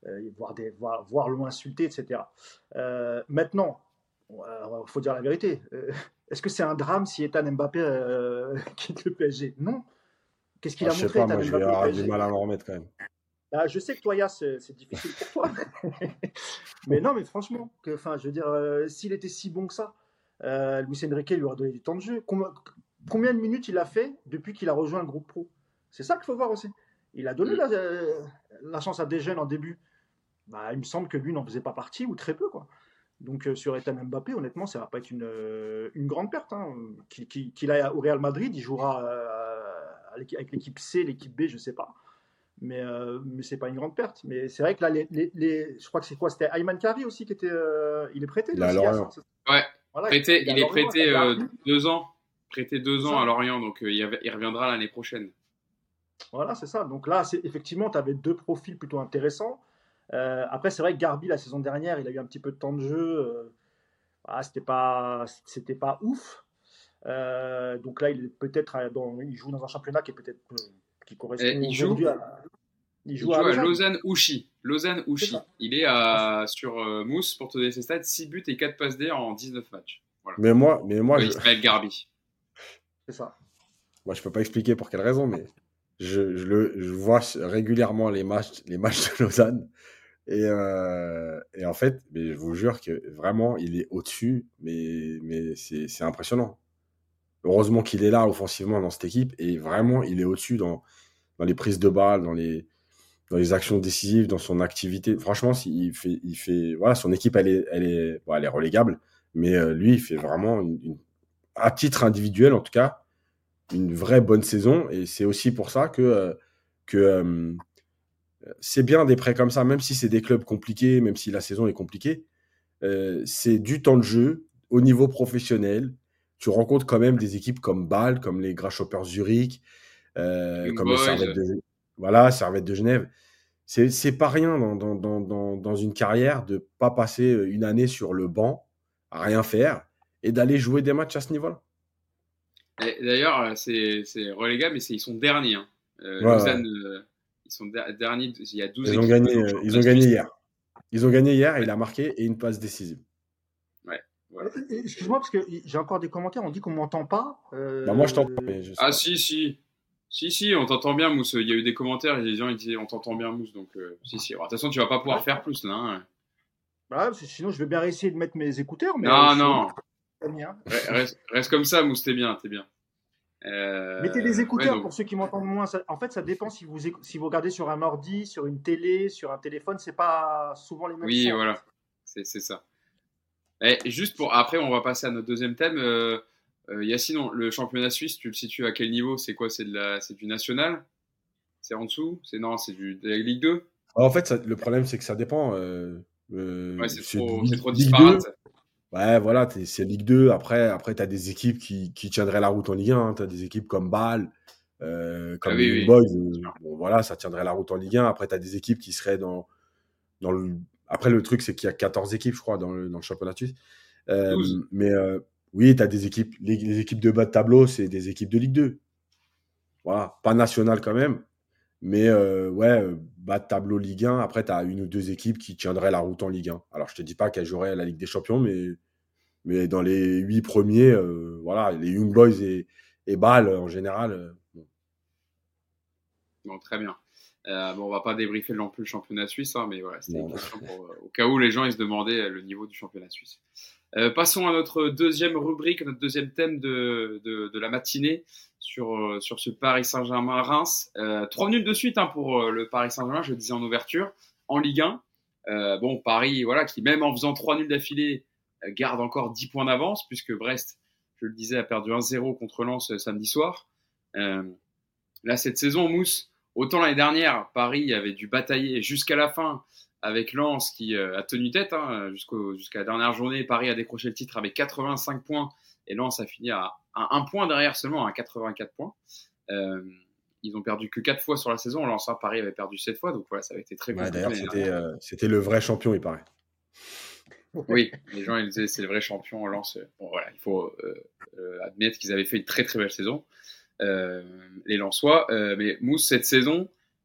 voire l'ont insulté, etc. Maintenant, il faut dire la vérité. Est-ce que c'est un drame si Ethan Mbappé quitte le PSG? Non. Qu'est-ce qu'il a Je sais montré, pas, Ethan moi, je vais Mbappé au avoir du PSG? mal à m'en remettre quand même. Je sais que toi, Yass, c'est difficile pour toi. Mais non, mais franchement, je veux dire, s'il était si bon que ça, Luis Enrique lui aurait donné du temps de jeu. Combien de minutes il a fait depuis qu'il a rejoint le groupe pro? C'est ça qu'il faut voir aussi. Il a donné la chance à des jeunes en début. Il me semble que lui n'en faisait pas partie, ou très peu, quoi. Donc sur Ethan Mbappé, honnêtement, ça va pas être une grande perte. Hein. Qu'il aille au Real Madrid, il jouera avec l'équipe C, l'équipe B, je sais pas. Mais c'est pas une grande perte. Mais c'est vrai que là, je crois que c'est quoi? C'était Ayman Kavi aussi qui était. Il est prêté, Il lui est à aussi, Lorient. Ouais, voilà, prêté, il est Lorient, prêté ça fait 2 ans. Prêté 2 C'est ans ça. à Lorient, donc il reviendra l'année prochaine. Voilà, c'est ça. Donc là, effectivement, tu avais deux profils plutôt intéressants. Après, c'est vrai que Garbi, la saison dernière, il a eu un petit peu de temps de jeu. C'était pas ouf. Donc là, il joue dans un championnat qui est peut-être qui correspond Il joue, aujourd'hui à. Il joue il à joue à Lausanne. Lausanne-Ouchy. C'est Lausanne-Ouchy. ça. Il est sur Mousse, pour te donner ses stats, 6 buts et 4 passes D en 19 matchs. Voilà. Mais moi, Ismaël Garbi. C'est ça. je peux pas expliquer pour quelle raison, mais je vois régulièrement les matchs de Lausanne. Et en fait, mais je vous jure que vraiment, il est au-dessus, mais c'est impressionnant. Heureusement qu'il est là offensivement dans cette équipe, et vraiment, il est au-dessus dans les prises de balles, dans les actions décisives, dans son activité. Franchement, voilà, son équipe, elle est relégable, mais lui, il fait vraiment, à titre individuel en tout cas, une vraie bonne saison, et c'est aussi pour ça que c'est bien des prêts comme ça, même si c'est des clubs compliqués, même si la saison est compliquée. C'est du temps de jeu au niveau professionnel. Tu rencontres quand même des équipes comme Bâle, comme les Grasshoppers Zurich, Young comme le Boys. Servette de Genève. C'est pas rien dans une carrière de pas passer une année sur le banc à rien faire et d'aller jouer des matchs à ce niveau-là. D'ailleurs, c'est relégable, mais ils sont derniers. Hein. Lausanne, ils sont derniers. Il y a 12 Ils ont équipes. gagné, ils ont gagné hier. Ils ont gagné hier et il a marqué et une passe décisive. Ouais, voilà. Excuse-moi, parce que j'ai encore des commentaires. On dit qu'on m'entend pas. Moi, je t'entends. Mais je sais pas. Si, on t'entend bien, Mousse. Il y a eu des commentaires et les gens ils disaient on t'entend bien, Mousse. Donc, si. Alors, de toute façon, tu vas pas pouvoir faire plus là. Hein. Parce que sinon, je vais bien essayer de mettre mes écouteurs. Mais non. Hein. Reste comme ça, Mousse, t'es bien. Mettez des écouteurs pour ceux qui m'entendent moins. En fait, ça dépend si vous regardez sur un ordi, sur une télé, sur un téléphone, c'est pas souvent les mêmes Oui, sons. voilà, c'est ça. Et juste après, on va passer à notre deuxième thème. Yacine, le championnat suisse, tu le situes à quel niveau? C'est quoi? C'est du national? C'est en dessous? C'est de la Ligue 2? En fait, le problème, c'est que ça dépend. C'est trop Ligue disparate. 2. Ouais, voilà, c'est Ligue 2. Après tu as des équipes qui tiendraient la route en Ligue 1. Tu as des équipes comme Bâle, comme les Young Boys. Bon, voilà, ça tiendrait la route en Ligue 1. Après, tu as des équipes qui seraient dans le. Après, le truc, c'est qu'il y a 14 équipes, je crois, dans le championnat suisse. 12. Mais oui, tu as des équipes. Les équipes de bas de tableau, c'est des équipes de Ligue 2. Voilà, pas nationales quand même. Mais bas de tableau Ligue 1. Après, tu as une ou deux équipes qui tiendraient la route en Ligue 1. Alors, je te dis pas qu'elles joueraient la Ligue des Champions, mais dans les 8 premiers, voilà, les Young Boys et Bâle, en général. Bon, très bien. On va pas débriefer non plus le championnat suisse, hein, mais voilà, c'était une question au cas où les gens ils se demandaient le niveau du championnat suisse. Passons à notre deuxième rubrique, notre deuxième thème de la matinée sur ce Paris Saint-Germain-Reims. 3 minutes de suite pour le Paris Saint-Germain, je le disais en ouverture, en Ligue 1. Paris, voilà, qui même en faisant 3 nuls d'affilée, garde encore 10 points d'avance, puisque Brest, je le disais, a perdu 1-0 contre Lens samedi soir. Là, cette saison, Mousse, autant l'année dernière, Paris avait dû batailler jusqu'à la fin avec Lens qui a tenu tête jusqu'à la dernière journée. Paris a décroché le titre avec 85 points et Lens a fini à 1 point derrière seulement, à 84 points. Ils ont perdu que 4 fois sur la saison. Lens, Paris avait perdu 7 fois, donc voilà, ça avait été très compliqué. D'ailleurs, c'était le vrai champion, il paraît. Oui, les gens ils disaient c'est le vrai champion Lens. Bon voilà, il faut admettre qu'ils avaient fait une très très belle saison. Les Lensois, mais Mousse, cette saison,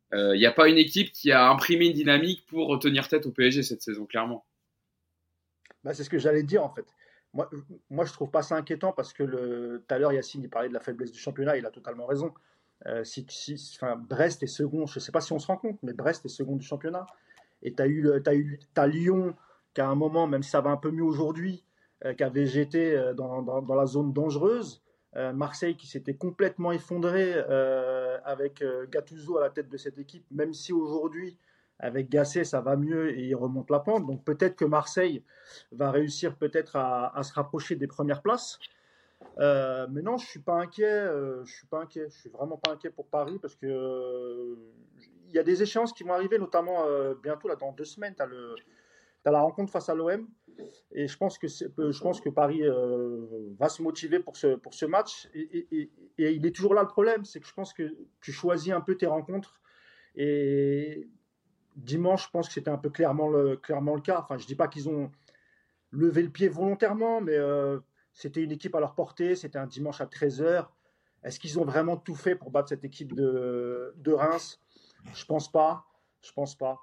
Il n'y a pas une équipe qui a imprimé une dynamique pour tenir tête au PSG cette saison, clairement. Bah, c'est ce que j'allais dire en fait. Moi, moi je trouve pas ça inquiétant parce que tout à l'heure, Yacine, il parlait de la faiblesse du championnat, il a totalement raison. Enfin, Brest est second, je ne sais pas si on se rend compte, mais Brest est second du championnat. Et t'as Lyon qui à un moment, même si ça va un peu mieux aujourd'hui, qui avait jeté dans la zone dangereuse. Marseille qui s'était complètement effondré avec Gattuso à la tête de cette équipe, même si aujourd'hui, avec Gasset, ça va mieux et il remonte la pente. Donc peut-être que Marseille va réussir peut-être à se rapprocher des premières places. Mais non, je suis pas inquiet. Je suis pas inquiet. Je suis vraiment pas inquiet pour Paris parce que il y a des échéances qui vont arriver, notamment bientôt là dans 2 semaines. T'as la rencontre face à l'OM et je pense que Paris va se motiver pour ce match. Et il est toujours là le problème, c'est que je pense que tu choisis un peu tes rencontres et dimanche, je pense que c'était un peu clairement le cas. Enfin, je dis pas qu'ils ont levé le pied volontairement, mais c'était une équipe à leur portée. C'était un dimanche à 13h. Est-ce qu'ils ont vraiment tout fait pour battre cette équipe de Reims? Je pense pas. Je pense pas.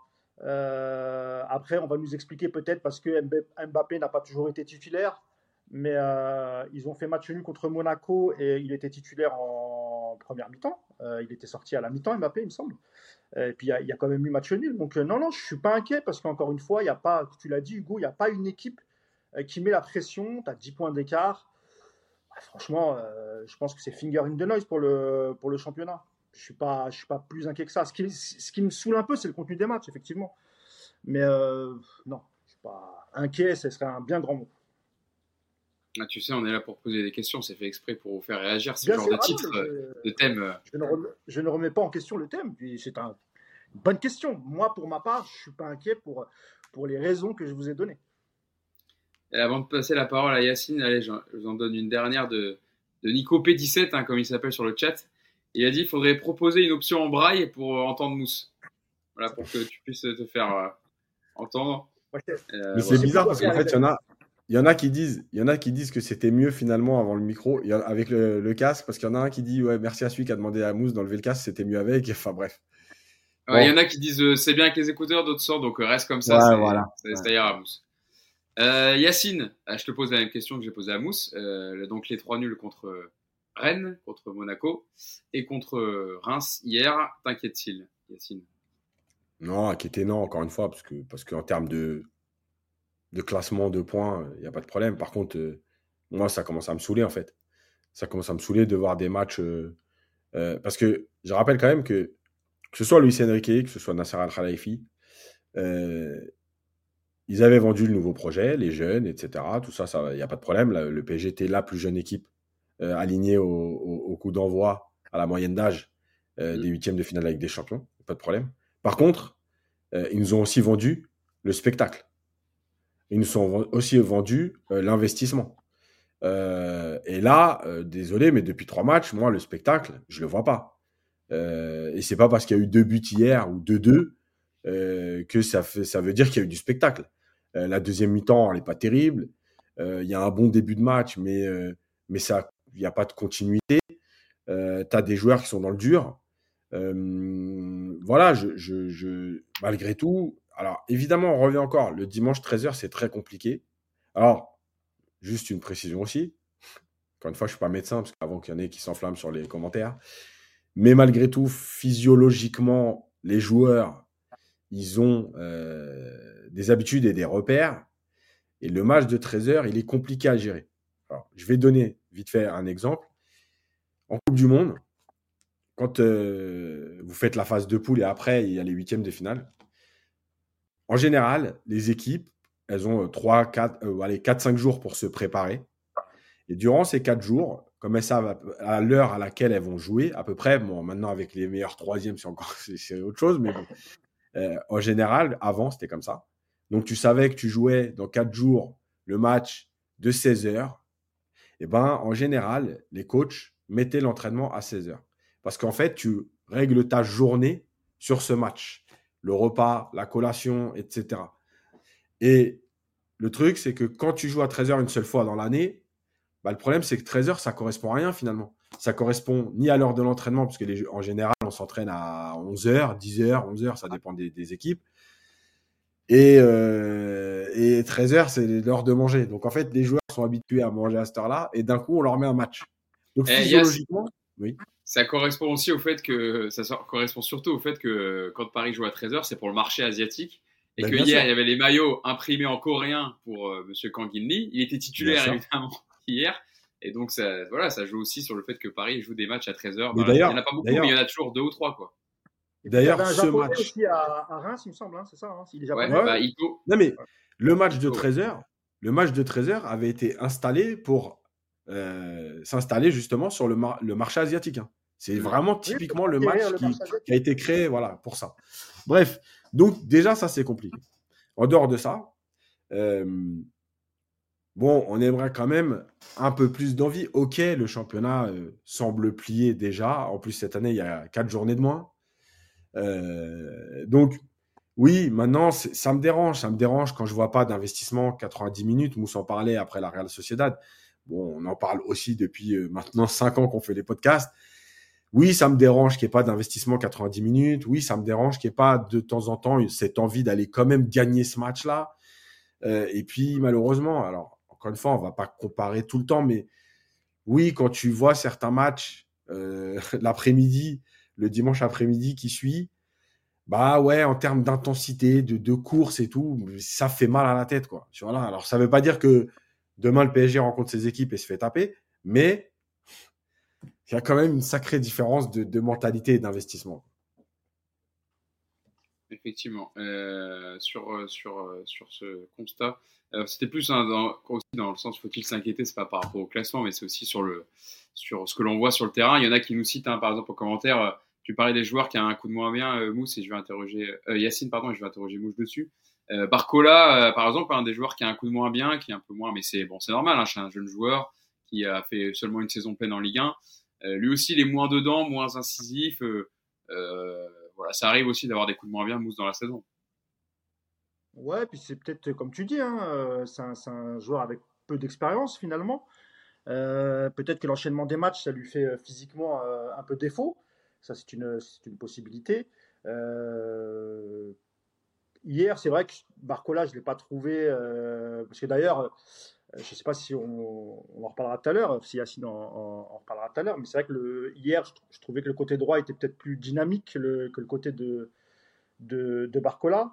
Après, on va nous expliquer peut-être parce que Mbappé n'a pas toujours été titulaire, mais ils ont fait match nul contre Monaco et il était titulaire en première mi-temps. Il était sorti à la mi-temps, Mbappé, il me semble. Et puis il y a quand même eu match nul. Donc non, non, je suis pas inquiet parce qu'encore une fois, il y a pas, tu l'as dit Hugo, il n'y a pas une équipe qui met la pression. Tu as 10 points d'écart. Franchement, je pense que c'est finger in the noise pour le championnat. Je suis pas plus inquiet que ça. Ce qui me saoule un peu, c'est le contenu des matchs, effectivement. Mais non, je suis pas inquiet, ce serait un bien grand mot. Ah, tu sais, on est là pour poser des questions, c'est fait exprès pour vous faire réagir. C'est Bien le genre sûr, de titre, de thème. je ne remets pas en question le thème. C'est une bonne question. Moi, pour ma part, je suis pas inquiet pour les raisons que je vous ai données. Et avant de passer la parole à Yacine, allez, je vous en donne une dernière de Nico P17, hein, comme il s'appelle sur le chat. Il a dit qu'il faudrait proposer une option en braille pour entendre Mousse. Voilà, pour que tu puisses te faire entendre. Mais c'est bizarre parce qu'en fait, il y en a qui disent que c'était mieux finalement avant le micro, avec le casque, parce qu'il y en a un qui dit ouais, merci à celui qui a demandé à Mousse d'enlever le casque, c'était mieux avec. Enfin bref. Ouais, il y en a qui disent c'est bien avec les écouteurs, d'autres sortent, donc reste comme ça, ouais, voilà. Ça ira, Mousse. Yacine, je te pose la même question que j'ai posée à Mousse. Donc les 3 nuls contre Rennes, contre Monaco et contre Reims hier. T'inquiète-t-il, Yacine? Non, inquiété, non, encore une fois, parce qu'en termes de classement de points, il n'y a pas de problème. Par contre, moi, ça commence à me saouler, en fait. Ça commence à me saouler de voir des matchs. Parce que je rappelle quand même que ce soit Luis Enrique, que ce soit Nasser Al-Khelaifi, ils avaient vendu le nouveau projet, les jeunes, etc. Tout ça, il n'y a pas de problème. Le PSG était la plus jeune équipe alignée au coup d'envoi, à la moyenne d'âge des huitièmes de finale avec des champions. Pas de problème. Par contre, ils nous ont aussi vendu le spectacle. Ils nous ont aussi vendu l'investissement. Et là, désolé, mais depuis 3 matchs, moi, le spectacle, je le vois pas. Et c'est pas parce qu'il y a eu 2 buts hier ou 2-2 que ça veut dire qu'il y a eu du spectacle. La deuxième mi-temps, elle n'est pas terrible. Il y a un bon début de match, mais il n'y a pas de continuité. Tu as des joueurs qui sont dans le dur. Voilà, malgré tout. Alors, évidemment, on revient encore. Le dimanche 13h, c'est très compliqué. Alors, juste une précision aussi. Encore une fois, je ne suis pas médecin, parce qu'avant qu'il y en ait qui s'enflamment sur les commentaires. Mais malgré tout, physiologiquement, les joueurs, ils ont des habitudes et des repères. Et le match de 13h, il est compliqué à gérer. Alors, je vais donner vite fait un exemple. En Coupe du Monde, quand vous faites la phase de poule et après, il y a les huitièmes de finale, en général, les équipes, elles ont 4-5 jours pour se préparer. Et durant ces 4 jours, comme elles savent à l'heure à laquelle elles vont jouer, à peu près, bon, maintenant avec les meilleurs troisièmes, c'est autre chose, mais bon, en général, avant, c'était comme ça. Donc, tu savais que tu jouais dans 4 jours le match de 16h. Et ben, en général, les coachs mettaient l'entraînement à 16h. Parce qu'en fait, tu règles ta journée sur ce match. Le repas, la collation, etc. Et le truc, c'est que quand tu joues à 13h une seule fois dans l'année, bah, le problème, c'est que 13h, ça ne correspond à rien finalement. Ça correspond ni à l'heure de l'entraînement, parce que en général, on s'entraîne à 11h, 10h, 11h, ça dépend des équipes. Et 13h, c'est l'heure de manger. Donc, en fait, les joueurs sont habitués à manger à cette heure-là, et d'un coup, on leur met un match. Donc, physiologiquement, oui. Ça correspond aussi au fait que, correspond surtout au fait que quand Paris joue à 13h, c'est pour le marché asiatique. Et que hier, il y avait les maillots imprimés en coréen pour Monsieur Kang In-lee. Il était titulaire, évidemment, hier. Et donc, ça joue aussi sur le fait que Paris joue des matchs à 13h. Il n'y en a pas beaucoup, mais il y en a toujours 2 ou 3, quoi. D'ailleurs, ce match aussi à Reims, il me semble, hein, c'est ça, hein, il est japonais. Non, mais le match de 13h avait été installé pour s'installer justement sur le marché asiatique. Hein. C'est vraiment typiquement le match qui a été créé pour ça. Bref, donc déjà, ça, c'est compliqué. En dehors de ça, on aimerait quand même un peu plus d'envie. Ok, le championnat semble plier déjà. En plus, cette année, il y a 4 journées de moins. Donc, oui, maintenant, ça me dérange. Ça me dérange quand je vois pas d'investissement 90 minutes. Mousse en parlait après la Real Sociedad. Bon, on en parle aussi depuis maintenant 5 ans qu'on fait les podcasts. Oui, ça me dérange qu'il n'y ait pas d'investissement 90 minutes. Oui, ça me dérange qu'il n'y ait pas de temps en temps cette envie d'aller quand même gagner ce match-là. Et puis, malheureusement, alors, encore une fois, on ne va pas comparer tout le temps, mais oui, quand tu vois certains matchs l'après-midi, le dimanche après-midi qui suit, bah ouais, en termes d'intensité, de course et tout, ça fait mal à la tête, quoi. Voilà. Alors, ça ne veut pas dire que demain, le PSG rencontre ses équipes et se fait taper, mais il y a quand même une sacrée différence de mentalité et d'investissement. Effectivement. Sur ce constat, c'était plus aussi dans le sens faut-il s'inquiéter, c'est pas par rapport au classement, mais c'est aussi sur ce que l'on voit sur le terrain. Il y en a qui nous citent, par exemple, en commentaire, tu parlais des joueurs qui ont un coup de moins bien, Mousse, et je vais interroger Yacine, pardon, et je vais interroger Mouche dessus. Barcola, par exemple, un des joueurs qui a un coup de moins bien, qui est un peu moins, mais c'est normal, hein, c'est un jeune joueur qui a fait seulement une saison pleine en Ligue 1. Lui aussi, il est moins dedans, moins incisif. Voilà, ça arrive aussi d'avoir des coups de moins bien, Mousse, dans la saison. Ouais, puis c'est peut-être, comme tu dis, hein, c'est un joueur avec peu d'expérience finalement. Peut-être que l'enchaînement des matchs, ça lui fait physiquement un peu défaut. Ça, c'est une possibilité. Hier, c'est vrai que Barcola, je ne l'ai pas trouvé. Parce que d'ailleurs, je ne sais pas si on en reparlera tout à l'heure, si Yacine en reparlera tout à l'heure, mais c'est vrai que hier, je trouvais que le côté droit était peut-être plus dynamique que le côté de Barcola.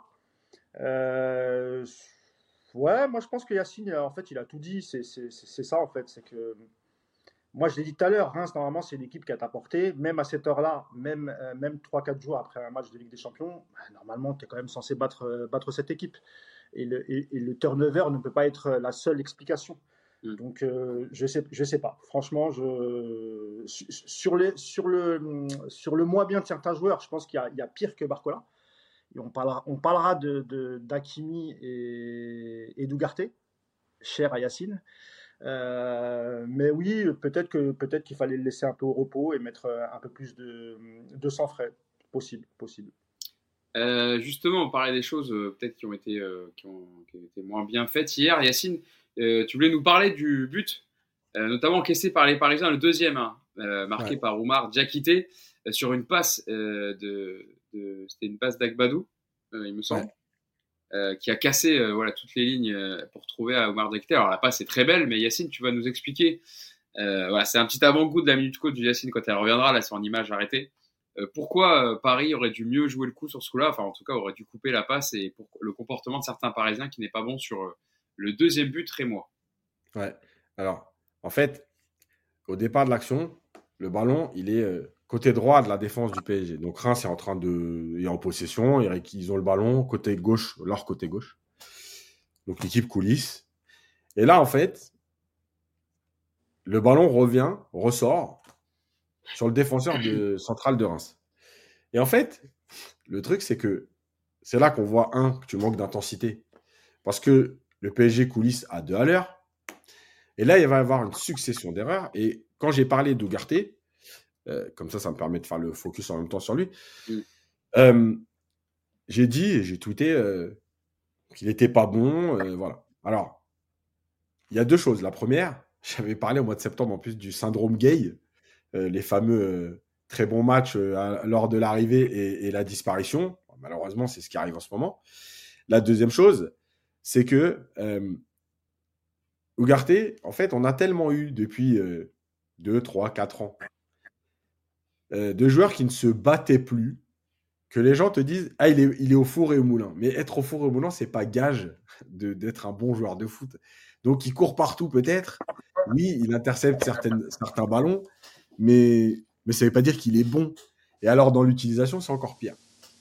Euh, ouais, moi je pense que Yacine, en fait, il a tout dit. C'est ça, en fait. C'est que moi, je l'ai dit tout à l'heure, Reims, normalement, c'est une équipe qui a t'apporté, même à cette heure-là, même 3-4 jours après un match de Ligue des Champions, bah, normalement, tu es quand même censé battre cette équipe. Et le turnover ne peut pas être la seule explication. Donc, je sais pas. Franchement, sur le moins bien de certains joueurs, je pense qu'il y a pire que Barcola. Et on parlera d'Hakimi et d'Ougarté, cher à Yacine. Mais oui, peut-être qu'il fallait le laisser un peu au repos et mettre un peu plus de sang frais. Possible. Justement, on parlait des choses peut-être qui ont été moins bien faites hier. Yacine, tu voulais nous parler du but, notamment encaissé par les Parisiens, le deuxième, marqué par Oumar Diakité, sur une passe c'était une passe d'Agbadou, il me semble. Qui a cassé toutes les lignes pour trouver à Oumar Diakité. Alors la passe est très belle, mais Yacine, tu vas nous expliquer. C'est un petit avant-goût de la minute coach de Yacine quand elle reviendra. Là, c'est en image arrêtée. Pourquoi Paris aurait dû mieux jouer le coup sur ce coup-là, enfin en tout cas aurait dû couper la passe, et pour le comportement de certains Parisiens qui n'est pas bon sur le deuxième but rémois. Ouais. Alors, en fait, au départ de l'action, le ballon, il est côté droit de la défense du PSG. Donc Reims est en possession, ils ont le ballon côté gauche, leur côté gauche. Donc l'équipe coulisse. Et là, en fait, le ballon ressort sur le défenseur central de Reims. Et en fait, le truc, c'est que c'est là qu'on voit, que tu manques d'intensité. Parce que le PSG coulisse à 2 à l'heure. Et là, il va y avoir une succession d'erreurs. Et quand j'ai parlé d'Ougarté, comme ça me permet de faire le focus en même temps sur lui, j'ai dit et j'ai tweeté qu'il n'était pas bon. Voilà. Alors, il y a 2 choses. La première, j'avais parlé au mois de septembre en plus du syndrome gay. les fameux très bons matchs lors de l'arrivée et la disparition. Malheureusement, c'est ce qui arrive en ce moment. La deuxième chose, c'est que Ugarte, en fait, on a tellement eu depuis 2, 3, 4 ans de joueurs qui ne se battaient plus que les gens te disent « Ah, il est au four et au moulin ». Mais être au four et au moulin, c'est pas gage d'être un bon joueur de foot. Donc, il court partout peut-être. Oui, il intercepte certains ballons, mais ça ne veut pas dire qu'il est bon. Et alors, dans l'utilisation, c'est encore pire.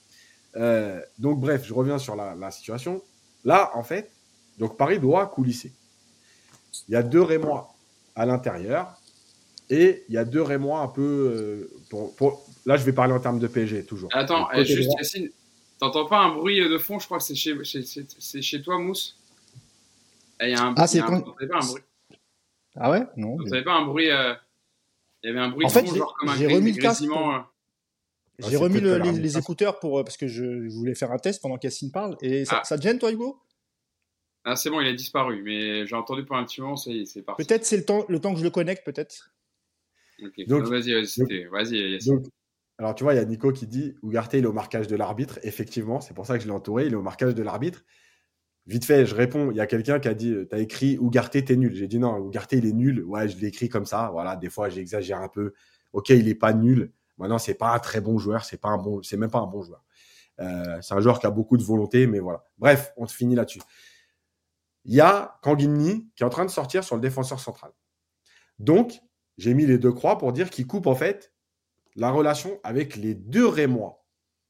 Donc, bref, je reviens sur la situation. Là, en fait, donc Paris doit coulisser. Il y a 2 Rémois à l'intérieur et il y a 2 Rémois un peu... Là, je vais parler en termes de PSG, toujours. Attends, juste, Yacine, t'entends pas un bruit de fond? Je crois que c'est chez toi, Mousse. Il y a un, c'est quand... t'entendais pas un bruit? Ah ouais? Non. T'entendais pas un bruit il y avait un bruit en de fait, fond, genre comme un j'ai remis le casque. c'est J'ai remis peut-être les écouteurs parce que je voulais faire un test pendant qu'Yacine parle. Et ça te gêne, toi, Hugo? Ah, c'est bon, il a disparu, mais j'ai entendu pour un petit moment, c'est parti. Peut-être c'est le temps que je le connecte, peut-être. Ok, donc, vas-y, Yacine. Alors, tu vois, il y a Nico qui dit Ugarte, il est au marquage de l'arbitre. Effectivement, c'est pour ça que je l'ai entouré. Il est au marquage de l'arbitre. Vite fait, je réponds. Il y a quelqu'un qui a dit t'as écrit Ugarte, t'es nul. J'ai dit non, Ugarte, il est nul. Ouais, je l'ai écrit comme ça. Voilà, des fois, j'exagère un peu. Ok, il est pas nul. Maintenant, c'est pas un très bon joueur. C'est même pas un bon joueur. C'est un joueur qui a beaucoup de volonté, mais voilà. Bref, on se finit là-dessus. Il y a Kanguinni qui est en train de sortir sur le défenseur central. Donc, j'ai mis les 2 croix pour dire qu'il coupe en fait la relation avec les 2 Rémois,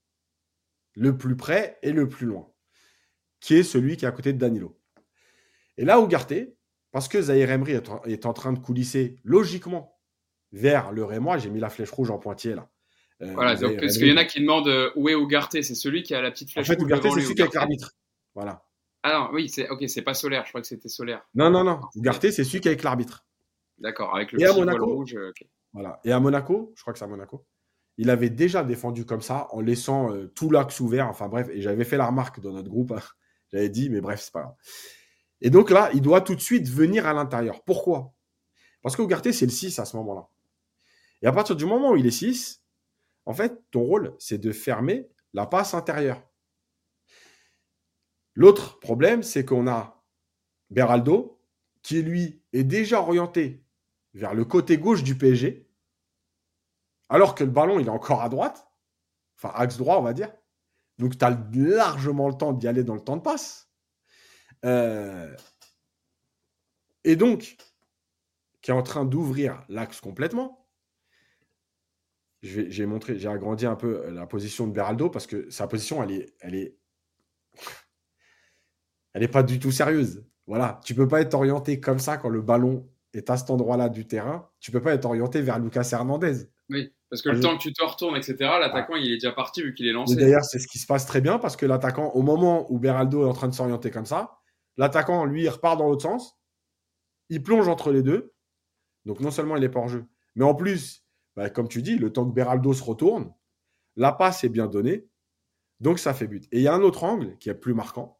le plus près et le plus loin, qui est celui qui est à côté de Danilo. Et là, Ugarte, parce que Zahir Emery est en train de coulisser logiquement vers le Rémois, j'ai mis la flèche rouge en pointier là. Voilà, donc, parce qu'il y en a qui demandent où est Ugarte, c'est celui qui a la petite flèche rouge. En fait, Ugarte, c'est celui qui est avec l'arbitre. Voilà. Ah non, oui, c'est pas Solaire, je crois que c'était Solaire. Non. Ugarte, c'est celui qui est avec l'arbitre. D'accord, avec le petit voile rouge. Okay. Voilà. Et à Monaco, je crois que c'est à Monaco, il avait déjà défendu comme ça, en laissant tout l'axe ouvert. Enfin bref, et j'avais fait la remarque dans notre groupe. J'avais dit, mais bref, c'est pas grave. Et donc là, il doit tout de suite venir à l'intérieur. Pourquoi? Parce que Ugarte, c'est le 6 à ce moment-là. Et à partir du moment où il est 6, en fait, ton rôle, c'est de fermer la passe intérieure. L'autre problème, c'est qu'on a Beraldo, qui lui est déjà orienté vers le côté gauche du PSG, alors que le ballon, il est encore à droite, enfin axe droit, on va dire. Donc, tu as largement le temps d'y aller dans le temps de passe. Et donc, qui est en train d'ouvrir l'axe complètement. J'ai agrandi un peu la position de Beraldo parce que sa position, elle est pas du tout sérieuse. Voilà, tu peux pas être orienté comme ça quand le ballon est à cet endroit-là du terrain. Tu peux pas être orienté vers Lucas Hernandez. Oui, parce que le temps que tu te retournes, etc., l'attaquant, il est déjà parti vu qu'il est lancé. Et d'ailleurs, c'est ce qui se passe très bien parce que l'attaquant, au moment où Beraldo est en train de s'orienter comme ça, l'attaquant, lui, il repart dans l'autre sens. Il plonge entre les deux. Donc, non seulement il n'est pas en jeu, mais en plus, comme tu dis, le temps que Beraldo se retourne, la passe est bien donnée. Donc, ça fait but. Et il y a un autre angle qui est plus marquant.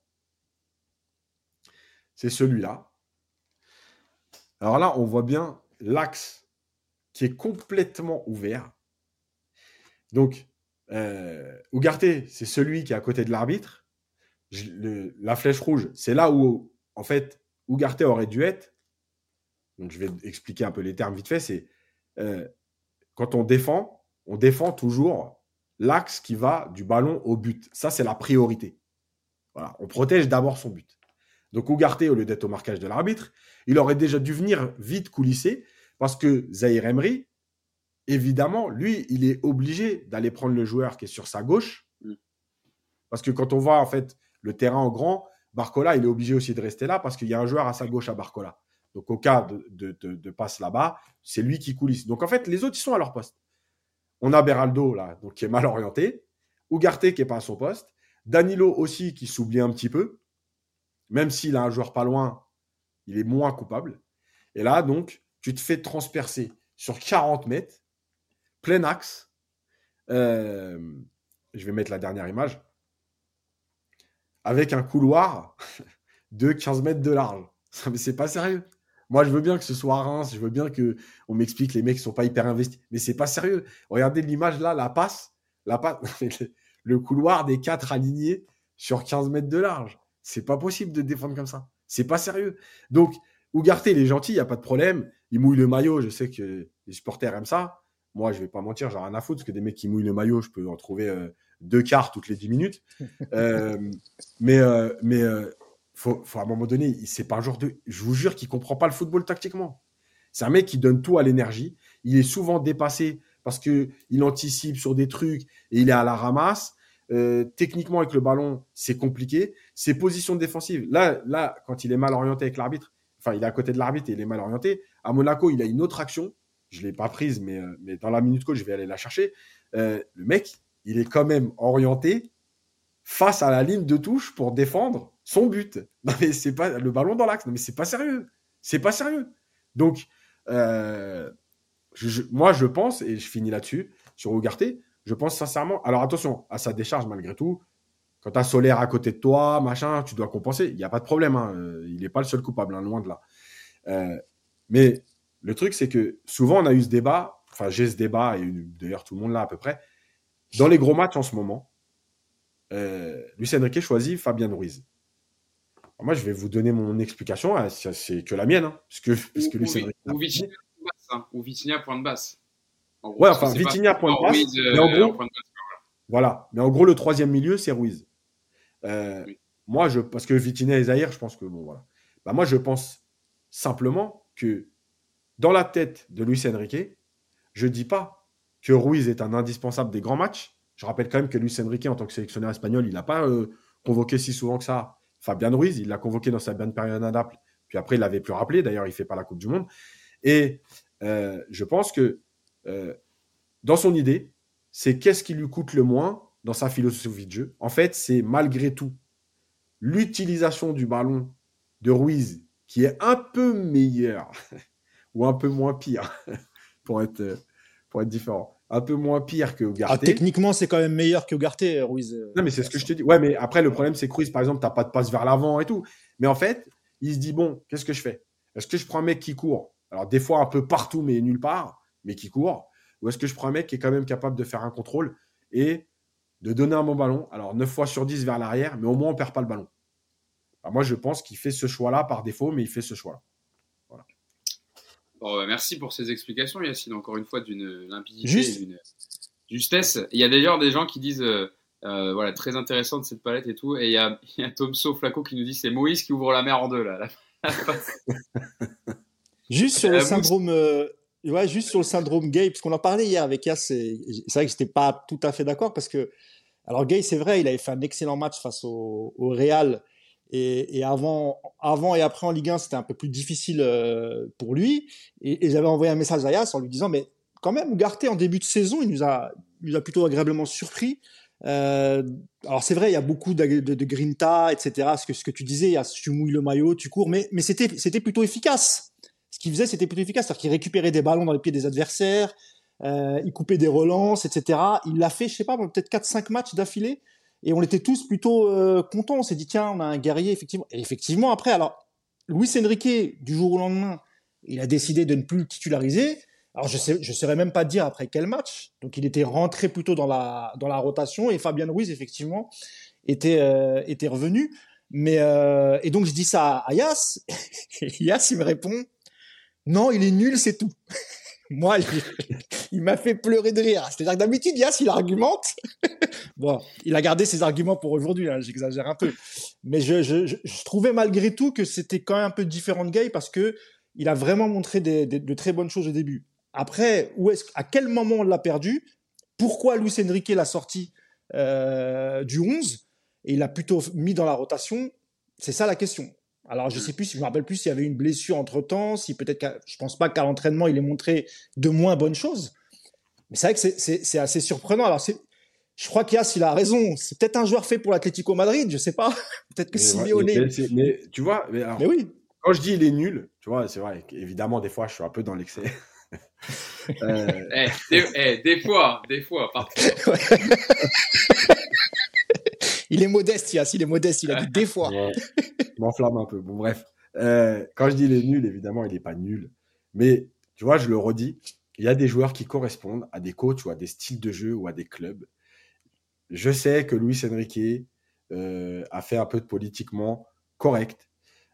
C'est celui-là. Alors là, on voit bien l'axe qui est complètement ouvert. Donc, Ugarte, c'est celui qui est à côté de l'arbitre. La flèche rouge, c'est là où, en fait, Ugarte aurait dû être. Donc, je vais expliquer un peu les termes vite fait. C'est quand on défend toujours l'axe qui va du ballon au but. Ça, c'est la priorité. Voilà, on protège d'abord son but. Donc, Ugarte, au lieu d'être au marquage de l'arbitre, il aurait déjà dû venir vite coulisser parce que Zahir Emery, évidemment, lui, il est obligé d'aller prendre le joueur qui est sur sa gauche. Parce que quand on voit, en fait, le terrain en grand, Barcola, il est obligé aussi de rester là parce qu'il y a un joueur à sa gauche à Barcola. Donc, au cas de passe là-bas, c'est lui qui coulisse. Donc, en fait, les autres, ils sont à leur poste. On a Beraldo, là, donc, qui est mal orienté. Ugarte, qui n'est pas à son poste. Danilo aussi, qui s'oublie un petit peu. Même s'il a un joueur pas loin, il est moins coupable. Et là, donc, tu te fais transpercer sur 40 mètres, plein axe. Je vais mettre la dernière image. Avec un couloir de 15 mètres de large. Mais c'est pas sérieux. Moi, je veux bien que ce soit à Reims, je veux bien qu'on m'explique les mecs ne sont pas hyper investis. Mais c'est pas sérieux. Regardez l'image là, la passe, le couloir des 4 alignés sur 15 mètres de large. C'est pas possible de défendre comme ça. C'est pas sérieux. Donc, Ugarte, il est gentil, il n'y a pas de problème. Il mouille le maillot, je sais que les supporters aiment ça. Moi, je vais pas mentir, j'ai rien à foutre, parce que des mecs qui mouillent le maillot, je peux en trouver 2 quarts toutes les 10 minutes. Mais faut à un moment donné, c'est pas un joueur de. Je vous jure qu'il comprend pas le football tactiquement. C'est un mec qui donne tout à l'énergie. Il est souvent dépassé parce que il anticipe sur des trucs et il est à la ramasse. Techniquement, avec le ballon, c'est compliqué. Ses positions défensives, là, quand il est mal orienté avec l'arbitre, enfin, il est à côté de l'arbitre et il est mal orienté. À Monaco, il a une autre action. Je l'ai pas prise, mais dans la minute coach, je vais aller la chercher. Le mec, il est quand même orienté face à la ligne de touche pour défendre son but. Non, mais c'est pas le ballon dans l'axe. Non, mais c'est pas sérieux. C'est pas sérieux. Donc, moi, je pense, et je finis là-dessus, sur Ugarte, je pense sincèrement. Alors, attention, à sa décharge, malgré tout, quand tu as Solaire à côté de toi, machin, tu dois compenser. Il n'y a pas de problème. Hein. Il n'est pas le seul coupable, hein, loin de là. Mais le truc, c'est que souvent, on a eu ce débat. Enfin, j'ai ce débat, et d'ailleurs, tout le monde l'a à peu près. Dans les gros matchs en ce moment, Luis Enrique choisit Fabien Ruiz. Alors moi, je vais vous donner mon explication. Hein, c'est que la mienne. Hein, parce que Luis Enrique. Ou Vitinha point de basse. Gros, ouais, enfin, Vitinha point de basse. Mais en gros, voilà. Mais en gros, le troisième milieu, c'est Ruiz. Oui. Moi, parce que Vitinha et Zahir, je pense que bon, voilà. Bah, moi, je pense simplement que dans la tête de Luis Enrique, je ne dis pas que Ruiz est un indispensable des grands matchs. Je rappelle quand même que Luis Enrique, en tant que sélectionneur espagnol, il n'a pas convoqué si souvent que ça Fabien Ruiz. Il l'a convoqué dans sa bonne période à Naples. Puis après, il ne l'avait plus rappelé. D'ailleurs, il ne fait pas la Coupe du Monde. Et je pense que dans son idée, c'est qu'est-ce qui lui coûte le moins dans sa philosophie de jeu. En fait, c'est malgré tout l'utilisation du ballon de Ruiz qui est un peu meilleure ou un peu moins pire pour être différent. Un peu moins pire que Ugarte. Techniquement, c'est quand même meilleur que Ugarte, Ruiz. Non, mais c'est ce que je te dis. Ouais, mais après, le problème, c'est que Ruiz, par exemple, tu n'as pas de passe vers l'avant et tout. Mais en fait, il se dit, bon, qu'est-ce que je fais? Est-ce que je prends un mec qui court? Alors, des fois, un peu partout, mais nulle part, mais qui court. Ou est-ce que je prends un mec qui est quand même capable de faire un contrôle et de donner un bon ballon? Alors, 9 fois sur 10 vers l'arrière, mais au moins, on ne perd pas le ballon. Alors, moi, je pense qu'il fait ce choix-là par défaut, mais il fait ce choix-là. Voilà. Bon, merci pour ces explications, Yacine. Encore une fois, d'une limpidité et d'une justesse. Il y a d'ailleurs des gens qui disent voilà, très intéressante cette palette et tout. Et il y a Tomso Flaco qui nous dit c'est Moïse qui ouvre la mer en deux, là. Juste sur le syndrome. Ouais, juste sur le syndrome Gay, parce qu'on en parlait hier avec Yass, c'est vrai que j'étais pas tout à fait d'accord parce que, alors Gay, c'est vrai, il avait fait un excellent match face au Real et avant et après en Ligue 1, c'était un peu plus difficile pour lui et j'avais envoyé un message à Yass en lui disant, mais quand même, Ugarte en début de saison, il nous a plutôt agréablement surpris. Alors c'est vrai, il y a beaucoup de grinta, etc. Ce que tu disais, tu mouilles le maillot, tu cours, mais c'était plutôt efficace. Ce qu'il faisait, c'était plutôt efficace, c'est-à-dire qu'il récupérait des ballons dans les pieds des adversaires, il coupait des relances, etc. Il l'a fait, je sais pas, peut-être 4-5 matchs d'affilée, et on était tous plutôt contents. On s'est dit, tiens, on a un guerrier, effectivement. Et effectivement, après, alors, Luis Enrique, du jour au lendemain, il a décidé de ne plus le titulariser. Alors, je saurais même pas dire après quel match. Donc, il était rentré plutôt dans la rotation, et Fabien Ruiz, effectivement, était revenu. Mais, et donc, je dis ça à Yass, et Yass, il me répond, non, il est nul, c'est tout. Moi, il m'a fait pleurer de rire. C'est-à-dire que d'habitude, Yass, il argumente. Bon, il a gardé ses arguments pour aujourd'hui, hein, j'exagère un peu. Mais je trouvais malgré tout que c'était quand même un peu différent de Gay parce que il a vraiment montré de très bonnes choses au début. Après, à quel moment on l'a perdu? Pourquoi Luis Enrique l'a sorti du 11 et il l'a plutôt mis dans la rotation? C'est ça la question. Alors, je me rappelle plus s'il y avait une blessure entre-temps, si peut-être, je pense pas qu'à l'entraînement, il ait montré de moins bonnes choses. Mais c'est vrai que c'est assez surprenant. Alors, je crois qu'Yass, il a raison. C'est peut-être un joueur fait pour l'Atlético Madrid, je sais pas. Peut-être que Simeone. Mais tu vois, mais oui. Quand je dis il est nul, tu vois, c'est vrai qu'évidemment, des fois, je suis un peu dans l'excès. Des fois, parfois. Il est modeste, Yass, il est modeste, il a dit des fois. Ouais, je m'enflamme un peu. Bon, bref. Quand je dis il est nul, évidemment, il n'est pas nul. Mais tu vois, je le redis, il y a des joueurs qui correspondent à des coachs ou à des styles de jeu ou à des clubs. Je sais que Luis Enrique a fait un peu de politiquement correct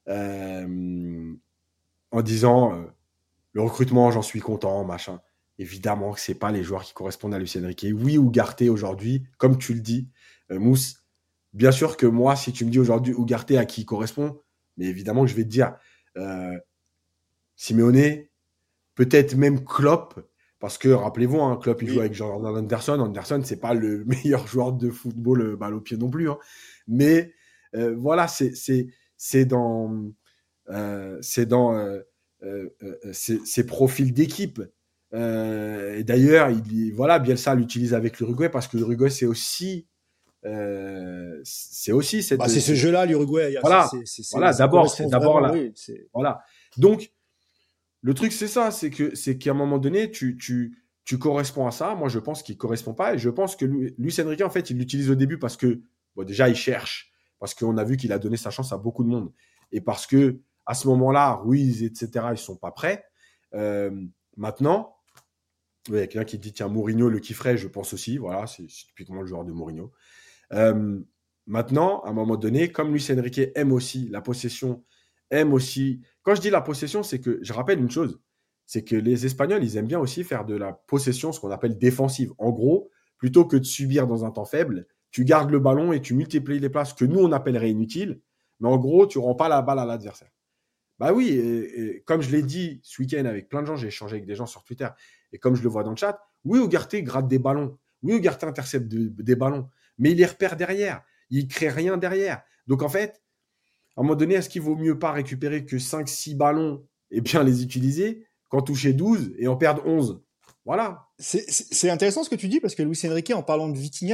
en disant le recrutement, j'en suis content, machin. Évidemment que ce n'est pas les joueurs qui correspondent à Luis Enrique. Oui, Ugarte aujourd'hui, comme tu le dis, Mousse, bien sûr que moi, si tu me dis aujourd'hui Ugarte à qui il correspond, mais évidemment que je vais te dire Simeone, peut-être même Klopp, parce que rappelez-vous, hein, Klopp il joue avec Jordan Anderson. Anderson, c'est pas le meilleur joueur de football balle au pied non plus, hein. Mais voilà, c'est dans ces profils d'équipe. Et d'ailleurs, voilà, Bielsa l'utilise avec l'Uruguay parce que l'Uruguay c'est aussi cette. C'est ce jeu-là, l'Uruguay. Voilà, voilà. D'abord, c'est d'abord là. Oui, voilà. Donc le truc, c'est ça, c'est qu'à un moment donné, tu corresponds à ça. Moi, je pense qu'il ne correspond pas. Et je pense que Luis Enrique, en fait, il l'utilise au début parce que, bon, déjà, il cherche. Parce qu'on a vu qu'il a donné sa chance à beaucoup de monde. Et parce que, à ce moment-là, Ruiz, etc., ils ne sont pas prêts. Maintenant, il y a quelqu'un qui dit, tiens, Mourinho le kifferait, je pense aussi. Voilà, c'est typiquement le joueur de Mourinho. Maintenant, à un moment donné, comme Luis Enrique aime aussi la possession, aime aussi. Quand je dis la possession, c'est que je rappelle une chose, c'est que les Espagnols, ils aiment bien aussi faire de la possession, ce qu'on appelle défensive. En gros, plutôt que de subir dans un temps faible, tu gardes le ballon et tu multiplies les passes que nous, on appellerait inutiles. Mais en gros, tu ne rends pas la balle à l'adversaire. Bah oui, et comme je l'ai dit ce week-end avec plein de gens, j'ai échangé avec des gens sur Twitter, et comme je le vois dans le chat, oui, Ugarte gratte des ballons. Oui, Ugarte intercepte des ballons. Mais il les repère derrière. Il ne crée rien derrière. Donc en fait, à un moment donné, est-ce qu'il vaut mieux pas récupérer que 5-6 ballons et bien les utiliser qu'en toucher 12 et en perdre 11? Voilà. C'est intéressant ce que tu dis parce que Luis Enrique, en parlant de Vitinha,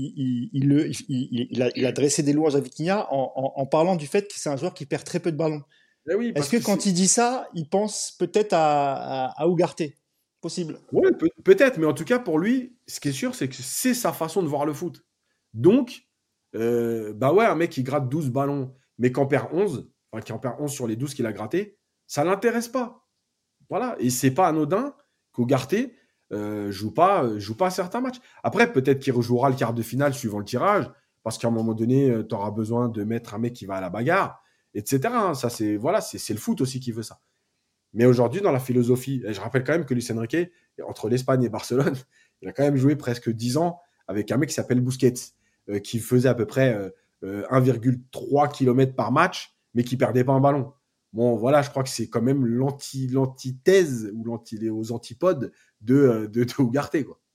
il a dressé des louanges à Vitinha en parlant du fait que c'est un joueur qui perd très peu de ballons. Oui, Est-ce que quand il dit ça, il pense peut-être à Ugarte? Possible. Oui, peut-être, mais en tout cas, pour lui, ce qui est sûr, c'est que c'est sa façon de voir le foot. Donc, bah ouais, un mec qui gratte 12 ballons, mais qui en perd 11, enfin qui en perd 11 sur les 12 qu'il a grattés, ça ne l'intéresse pas. Voilà, et c'est pas anodin qu'Ugarte joue pas à certains matchs. Après, peut-être qu'il rejouera le quart de finale suivant le tirage, parce qu'à un moment donné, tu auras besoin de mettre un mec qui va à la bagarre, etc. Hein. Ça, c'est le foot aussi qui veut ça. Mais aujourd'hui, dans la philosophie, et je rappelle quand même que Luis Enrique, entre l'Espagne et Barcelone, il a quand même joué presque 10 ans avec un mec qui s'appelle Busquets, qui faisait à peu près 1,3 km par match, mais qui perdait pas un ballon. Bon, voilà, je crois que c'est quand même l'antithèse ou aux antipodes de Ugarte, quoi.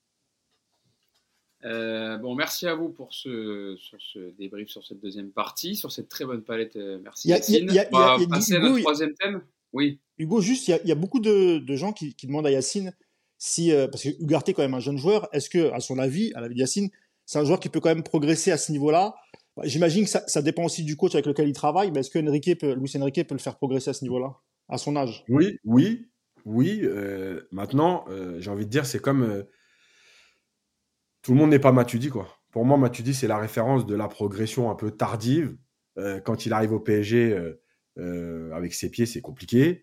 Bon, merci à vous pour ce débrief sur cette deuxième partie, sur cette très bonne palette. Merci On va passer à notre troisième thème. Oui. Hugo, juste, il y a beaucoup de gens qui demandent à Yacine si, parce que Ugarte est quand même un jeune joueur, est-ce que, à son avis, à l'avis de Yacine, c'est un joueur qui peut quand même progresser à ce niveau-là? J'imagine que ça dépend aussi du coach avec lequel il travaille, mais est-ce que Luis Enrique peut le faire progresser à ce niveau-là, à son âge? Oui. Maintenant, j'ai envie de dire, c'est comme tout le monde n'est pas Matuidi, quoi. Pour moi, Matuidi, c'est la référence de la progression un peu tardive. Quand il arrive au PSG, avec ses pieds, c'est compliqué.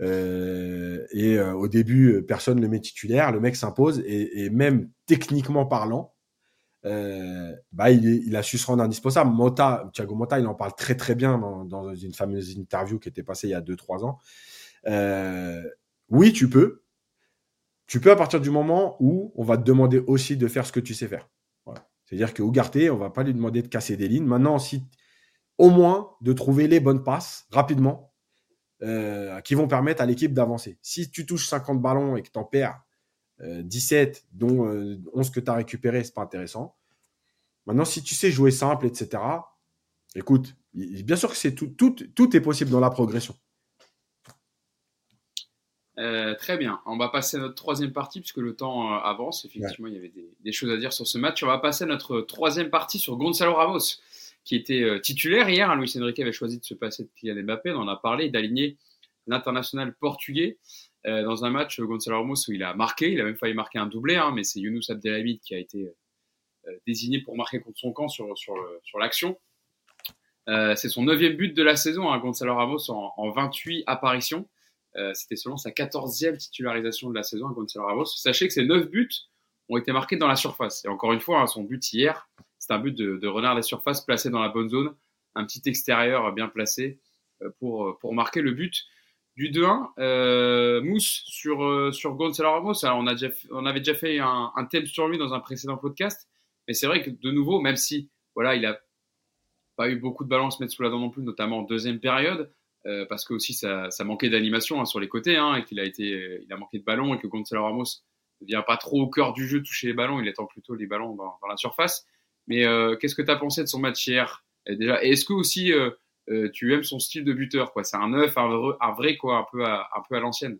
Au début, personne ne le met titulaire. Le mec s'impose et même techniquement parlant, il a su se rendre indispensable. Thiago Motta, il en parle très très bien dans une fameuse interview qui était passée il y a 2-3 ans. Oui, tu peux. Tu peux à partir du moment où on va te demander aussi de faire ce que tu sais faire. Voilà. C'est-à-dire que Ugarte, on ne va pas lui demander de casser des lignes. Maintenant, au moins de trouver les bonnes passes rapidement qui vont permettre à l'équipe d'avancer. Si tu touches 50 ballons et que tu en perds 17, dont 11 que tu as récupérés, ce n'est pas intéressant. Maintenant, si tu sais jouer simple, etc., écoute, bien sûr que tout est possible dans la progression. Très bien. On va passer à notre troisième partie puisque le temps avance. Effectivement, il y avait des choses à dire sur ce match. On va passer à notre troisième partie sur Gonzalo Ramos, qui était titulaire hier. Luis Enrique avait choisi de se passer de Kylian Mbappé, on en a parlé, d'aligner l'international portugais dans un match, Gonzalo Ramos, où il a marqué. Il a même failli marquer un doublé, mais c'est Younous Abdelhamid qui a été désigné pour marquer contre son camp sur l'action. C'est son 9e but de la saison, hein, Gonzalo Ramos, en 28 apparitions. C'était seulement sa 14e titularisation de la saison, Gonzalo Ramos. Sachez que ces 9 buts ont été marqués dans la surface. Et encore une fois, hein, son but hier, c'est un but de renard de la surface placé dans la bonne zone, un petit extérieur bien placé pour marquer le but du 2-1. Mousse, sur Gonzalo Ramos, alors on avait déjà fait un thème sur lui dans un précédent podcast, mais c'est vrai que de nouveau, même si voilà, il a pas eu beaucoup de ballons à se mettre sous la dent non plus, notamment en deuxième période, parce que aussi ça manquait d'animation, hein, sur les côtés, hein, et il a manqué de ballons, et que Gonzalo Ramos ne vient pas trop au cœur du jeu toucher les ballons, il attend plutôt les ballons dans la surface. Mais qu'est-ce que tu as pensé de son match hier déjà? Et est-ce que aussi tu aimes son style de buteur, quoi? C'est un neuf, un vrai, quoi, un peu à l'ancienne.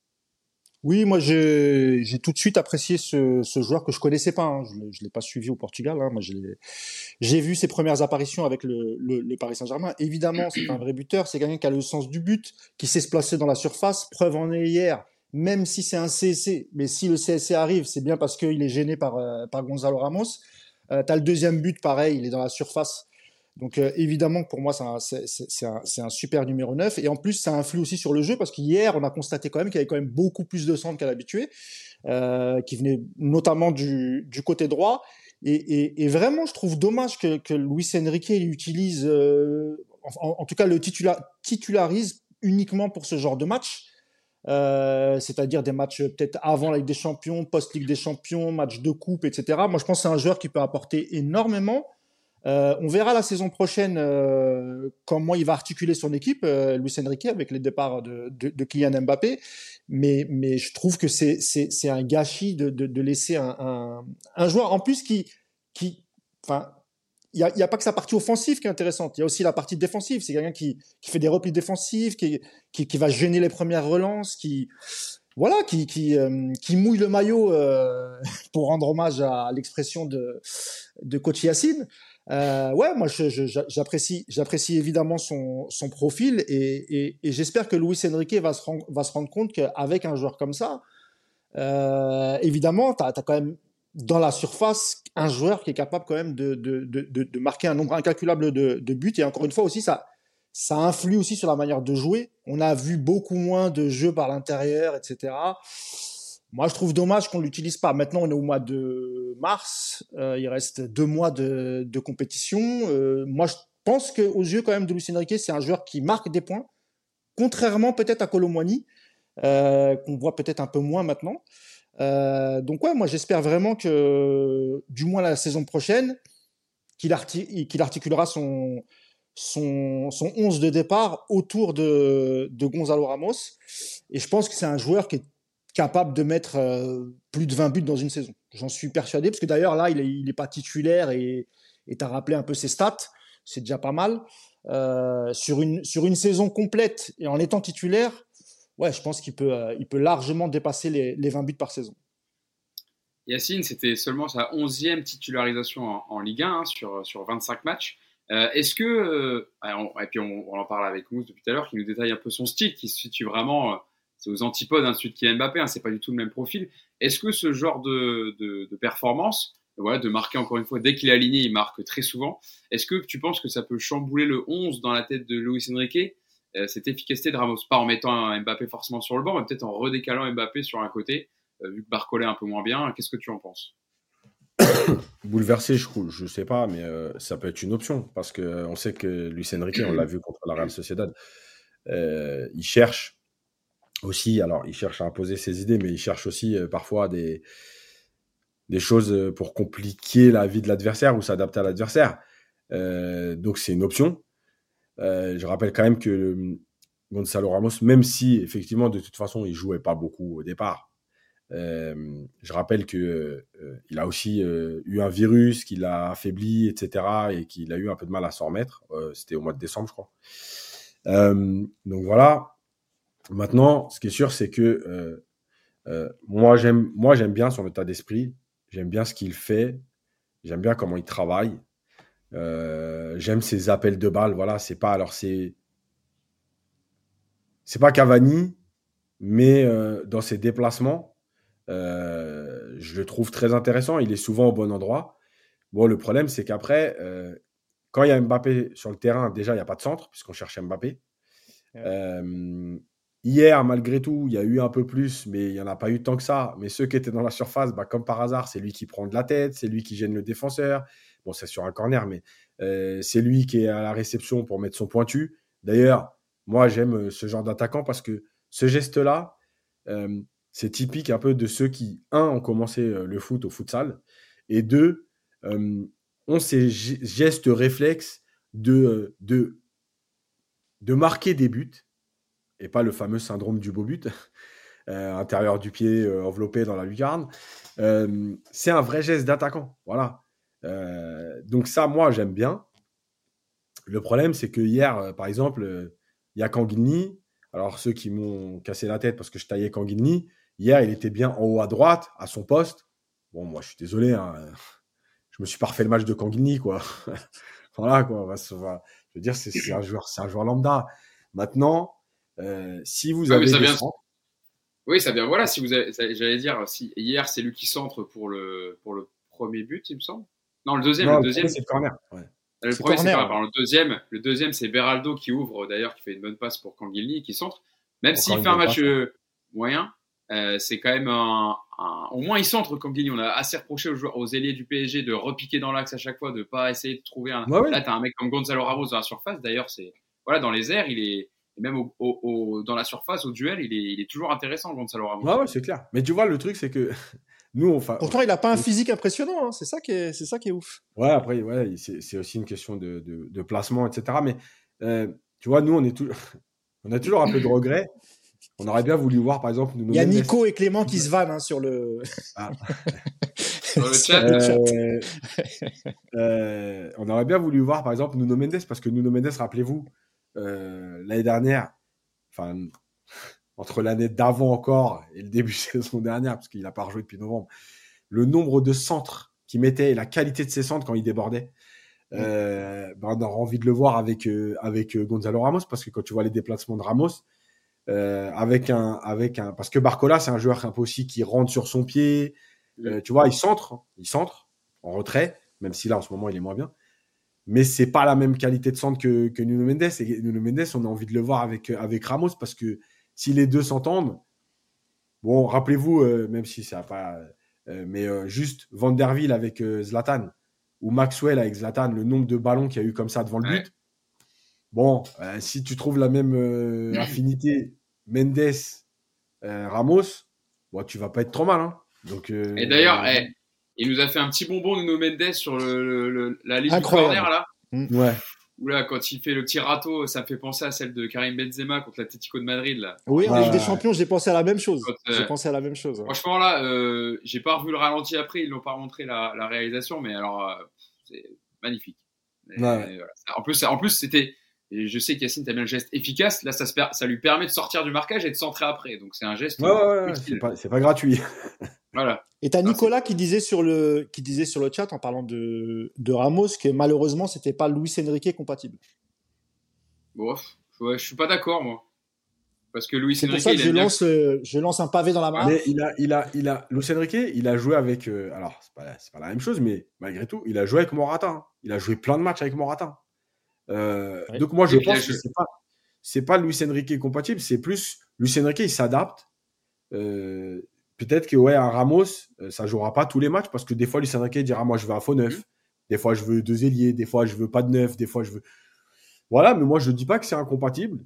Oui, moi j'ai tout de suite apprécié ce joueur que je connaissais pas, hein. Je l'ai pas suivi au Portugal, hein. Moi j'ai vu ses premières apparitions avec le Paris Saint-Germain. Évidemment, c'est un vrai buteur, c'est quelqu'un qui a le sens du but, qui sait se placer dans la surface. Preuve en est hier, même si c'est un CSC, mais si le CSC arrive, c'est bien parce qu'il est gêné par Gonzalo Ramos. T'as le deuxième but, pareil, il est dans la surface. Donc évidemment que pour moi c'est un super numéro 9 et en plus ça influe aussi sur le jeu parce qu'hier on a constaté quand même qu'il y avait quand même beaucoup plus de centres qu'à l'habitude, qui venaient notamment du côté droit et vraiment je trouve dommage que Luis Enrique il utilise en tout cas le titularise uniquement pour ce genre de match. C'est-à-dire des matchs peut-être avant la Ligue des Champions, post-Ligue des Champions, match de coupe, etc. Moi, je pense que c'est un joueur qui peut apporter énormément. On verra la saison prochaine comment il va articuler son équipe, Luis Enrique, avec les départs de Kylian Mbappé. Mais je trouve que c'est un gâchis de laisser un joueur en plus enfin, il y a pas que sa partie offensive qui est intéressante. Il y a aussi la partie défensive. C'est quelqu'un qui fait des replis défensifs, qui va gêner les premières relances, voilà, qui mouille le maillot pour rendre hommage à l'expression de coach Yacine. Ouais, moi j'apprécie évidemment son profil et j'espère que Luis Enrique va se rendre compte qu'avec un joueur comme ça, évidemment, t'as quand même dans la surface un joueur qui est capable quand même de marquer un nombre incalculable de buts et encore une fois aussi ça influe aussi sur la manière de jouer. On a vu beaucoup moins de jeux par l'intérieur, etc. Moi, je trouve dommage qu'on l'utilise pas. Maintenant, on est au mois de mars. Il reste 2 mois de compétition. Moi, je pense qu'aux yeux quand même de Luis Enrique, c'est un joueur qui marque des points, contrairement peut-être à Kolo Muani, qu'on voit peut-être un peu moins maintenant. Donc ouais, moi j'espère vraiment que, du moins la saison prochaine, qu'il articulera son 11 de départ autour de Gonzalo Ramos. Et je pense que c'est un joueur qui est capable de mettre plus de 20 buts dans une saison. J'en suis persuadé, parce que d'ailleurs là, il est pas titulaire et tu as rappelé un peu ses stats, c'est déjà pas mal. Sur une saison complète et en étant titulaire, ouais, je pense qu'il peut largement dépasser les 20 buts par saison. Yacine, c'était seulement sa 11e titularisation en Ligue 1, hein, sur 25 matchs. Est-ce que, et puis on en parle avec Mousse depuis tout à l'heure, qui nous détaille un peu son style, qui se situe vraiment, c'est aux antipodes, hein, de celui de Kylian Mbappé, hein, c'est pas du tout le même profil. Est-ce que ce genre de performance, voilà, de marquer encore une fois, dès qu'il est aligné, il marque très souvent, est-ce que tu penses que ça peut chambouler le 11 dans la tête de Luis Enrique, cette efficacité de Ramos, pas en mettant un Mbappé forcément sur le banc, mais peut-être en redécalant Mbappé sur un côté, vu que Barcola est un peu moins bien, qu'est-ce que tu en penses? Bouleversé, je sais pas, mais ça peut être une option parce que on sait que Luis Enrique, on l'a vu contre la Real Sociedad, il cherche aussi, alors il cherche à imposer ses idées, mais il cherche aussi parfois des choses pour compliquer la vie de l'adversaire ou s'adapter à l'adversaire. Donc c'est une option. Je rappelle quand même que Gonzalo Ramos, même si effectivement de toute façon il jouait pas beaucoup au départ, je rappelle que il a aussi eu un virus qui l'a affaibli, etc., et qu'il a eu un peu de mal à s'en remettre. C'était au mois de décembre, je crois. Donc voilà. Maintenant, ce qui est sûr, c'est que moi j'aime bien son état d'esprit. J'aime bien ce qu'il fait. J'aime bien comment il travaille. J'aime ses appels de balles. Voilà, c'est pas Cavani, mais dans ses déplacements, je le trouve très intéressant. Il est souvent au bon endroit. Bon, le problème, c'est qu'après, quand il y a Mbappé sur le terrain, déjà, il n'y a pas de centre, puisqu'on cherche Mbappé. Hier, malgré tout, il y a eu un peu plus, mais il n'y en a pas eu tant que ça. Mais ceux qui étaient dans la surface, comme par hasard, c'est lui qui prend de la tête, c'est lui qui gêne le défenseur. Bon, c'est sur un corner, mais c'est lui qui est à la réception pour mettre son pointu. D'ailleurs, moi, j'aime ce genre d'attaquant parce que ce geste-là, c'est typique un peu de ceux qui, ont commencé le foot au futsal, et deux, ont ces gestes réflexes de marquer des buts, et pas le fameux syndrome du beau but, intérieur du pied enveloppé dans la lucarne. C'est un vrai geste d'attaquant. Voilà. Donc ça, moi, j'aime bien. Le problème, c'est que hier, par exemple, il y a Kanguinli. Alors, ceux qui m'ont cassé la tête parce que je taillais Kanguinli, hier, il était bien en haut à droite, à son poste. Bon, moi, je suis désolé. Je me suis pas refait le match de Kanguinli, quoi. Voilà, quoi. Je veux dire, c'est un joueur lambda. Maintenant, si vous avez des centres... Oui, ça vient. Voilà, si vous avez, j'allais dire, si hier c'est lui qui centre pour le premier but, il me semble. Non, le deuxième. Non, le deuxième, c'est le corner. Ouais. Le premier, c'est corner. Le deuxième, c'est Beraldo qui ouvre, d'ailleurs, qui fait une bonne passe pour Kanguinli, qui centre. Même s'il fait un match moyen, c'est quand même au moins il centre Kanguinli. On a assez reproché aux ailiers du PSG de repiquer dans l'axe à chaque fois, de pas essayer de trouver un. Ouais, Là, t'as un mec comme Gonzalo Ramos dans la surface. D'ailleurs, c'est voilà, dans les airs, il est. Et même dans la surface, au duel, il est toujours intéressant, Gonzalo Ramos. Ouais, c'est clair. Mais tu vois, le truc, c'est que nous, pourtant, il n'a pas un physique impressionnant. Hein. C'est ça qui est ouf. Ouais, après, ouais, c'est aussi une question de placement, etc. Mais tu vois, nous, on a toujours un peu de regret. On aurait bien voulu voir, par exemple, il y a Nico et Clément qui se vannent sur le. Sur le chat. On aurait bien voulu voir, par exemple, Nuno Mendes, parce que Nuno Mendes, rappelez-vous, l'année dernière, enfin, entre l'année d'avant encore et le début de saison dernière, parce qu'il n'a pas rejoué depuis novembre, le nombre de centres qu'il mettait et la qualité de ses centres quand il débordait, on a envie de le voir avec Gonzalo Ramos, parce que quand tu vois les déplacements de Ramos, parce que Barcola, c'est un joueur un peu aussi qui rentre sur son pied, tu vois, il centre en retrait, même si là en ce moment il est moins bien, mais c'est pas la même qualité de centre que Nuno Mendes. Et Nuno Mendes, on a envie de le voir avec Ramos, parce que si les deux s'entendent, bon, rappelez-vous, même si ça n'a pas, mais juste Van der Wiel avec Zlatan, ou Maxwell avec Zlatan, le nombre de ballons qu'il y a eu comme ça devant le but. Bon, si tu trouves la même affinité Mendes, Ramos, bon, tu vas pas être trop mal, hein. Donc, et d'ailleurs, il nous a fait un petit bonbon, Nuno Mendes, sur la ligne du corner, là. Ouais. Où là, quand il fait le petit râteau, ça me fait penser à celle de Karim Benzema contre l'Atlético de Madrid, là. Oui, en Ligue des Champions, j'ai pensé à la même chose. Ouais. Franchement, là, j'ai pas revu le ralenti après, ils n'ont pas montré la réalisation, mais alors, c'est magnifique. Voilà. En plus, c'était. Et je sais qu'Yacine, t'as bien le geste efficace. Là, ça lui permet de sortir du marquage et de centrer après. Donc, c'est un geste. Ouais, c'est pas gratuit. Voilà. Et t'as Nicolas qui disait sur le chat, en parlant de Ramos, que malheureusement, c'était pas Luis Enrique compatible. Bon, je suis pas d'accord, moi. Parce que Luis c'est Enrique. C'est pour ça que je lance un pavé dans la mare. Mais Luis Enrique, il a joué avec. Alors, c'est pas la même chose, mais malgré tout, il a joué avec Morata. Hein. Il a joué plein de matchs avec Morata. Oui. Donc, moi, je pense que c'est pas Luis Enrique compatible, c'est plus Luis Enrique, il s'adapte. Peut-être que, un Ramos, ça jouera pas tous les matchs, parce que des fois, Luis Enrique dira, moi, je veux un faux neuf. Des fois, je veux 2 ailiers. Des fois, je veux pas de neuf. Des fois, je veux. Voilà, mais moi, je dis pas que c'est incompatible.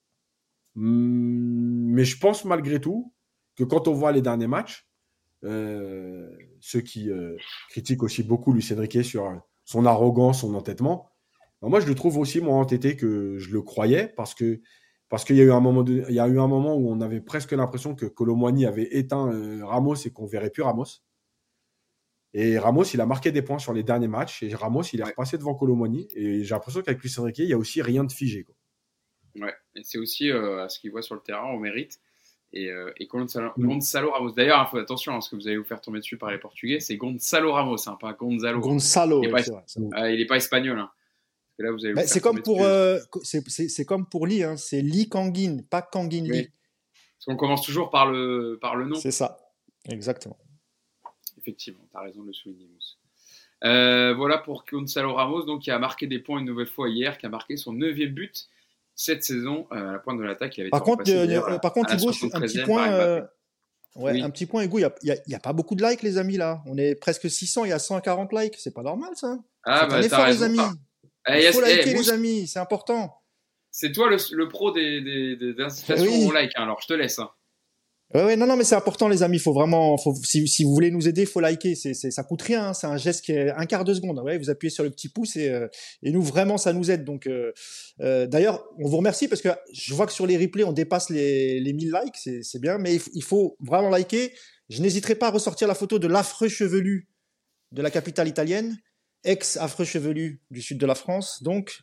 Mais je pense malgré tout que quand on voit les derniers matchs, ceux qui critiquent aussi beaucoup Luis Enrique sur son arrogance, son entêtement, moi je le trouve aussi moins entêté que je le croyais, parce qu'il y a eu un moment où on avait presque l'impression que Kolo Muani avait éteint Ramos et qu'on verrait plus Ramos. Et Ramos, il a marqué des points sur les derniers matchs, et Ramos, il est repassé devant Kolo Muani, et j'ai l'impression qu'avec Luis Enrique, il y a aussi rien de figé, quoi. Ouais, et c'est aussi à ce qu'il voit sur le terrain au mérite. Et Gonzalo Ramos. D'ailleurs, il faut attention à ce que vous allez vous faire tomber dessus par les Portugais. C'est Gonzalo Ramos, hein, pas Gonzalo. Gonzalo, il n'est pas espagnol. Hein. Là, vous allez c'est comme pour Lee, hein. C'est Lee Kangin, pas Kangin Lee. Oui. Parce qu'on commence toujours par le nom. C'est ça, exactement. Effectivement, tu as raison de le souligner, Mousse. Voilà pour Gonzalo Ramos, donc, qui a marqué des points une nouvelle fois hier, qui a marqué son 9e but cette saison à la pointe de l'attaque. Il avait été remplacé d'ailleurs Par contre, à la Hugo, un petit 73e par point. Mbappé. Ouais, un Oui. petit point, Hugo, il y a pas beaucoup de likes, les amis, là. On est presque 600, il y a 140 likes. C'est pas normal, ça. Ah, Faites un bah, t'as effort, les raison. amis. Eh, Il faut liker, Mousse, les amis, c'est important. c'est toi le pro des incitations au Oui. like, hein, alors je te laisse. Hein. Ouais, non, mais c'est important, les amis. Faut vraiment, si vous voulez nous aider, il faut liker. Ça coûte rien. Hein. C'est un geste qui est un quart de seconde. Ouais, vous appuyez sur le petit pouce et nous, vraiment, ça nous aide. Donc, d'ailleurs, on vous remercie parce que je vois que sur les replays, on dépasse les 1000 likes. C'est bien, mais il faut vraiment liker. Je n'hésiterai pas à ressortir la photo de l'affreux chevelu de la capitale italienne, ex-affreux chevelu du sud de la France. Donc,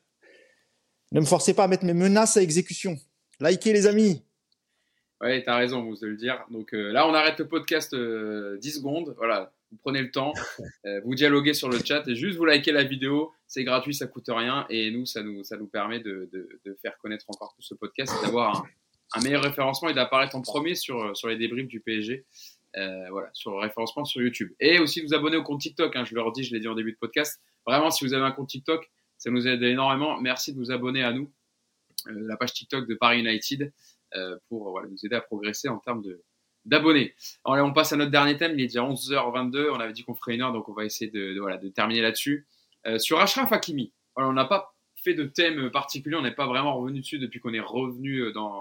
ne me forcez pas à mettre mes menaces à exécution. Likez, les amis. Ouais, t'as raison, vous de le dire. Donc là, on arrête le podcast 10 secondes. Voilà, vous prenez le temps, vous dialoguez sur le chat et juste vous likez la vidéo. C'est gratuit, ça coûte rien et nous, ça nous permet de faire connaître encore plus ce podcast et d'avoir un meilleur référencement et d'apparaître en premier sur les débriefs du PSG. Voilà, sur le référencement sur YouTube. Et aussi de vous abonner au compte TikTok. Hein, je leur dis, je l'ai dit en début de podcast. Vraiment, si vous avez un compte TikTok, ça nous aide énormément. Merci de vous abonner à nous, la page TikTok de Paris United. Pour voilà, nous aider à progresser en termes d'abonnés. Alors, on passe à notre dernier thème, il est déjà 11h22, on avait dit qu'on ferait 1 heure, donc on va essayer de terminer là-dessus. Sur Achraf Hakimi, voilà, on n'a pas fait de thème particulier, on n'est pas vraiment revenu dessus depuis qu'on est revenu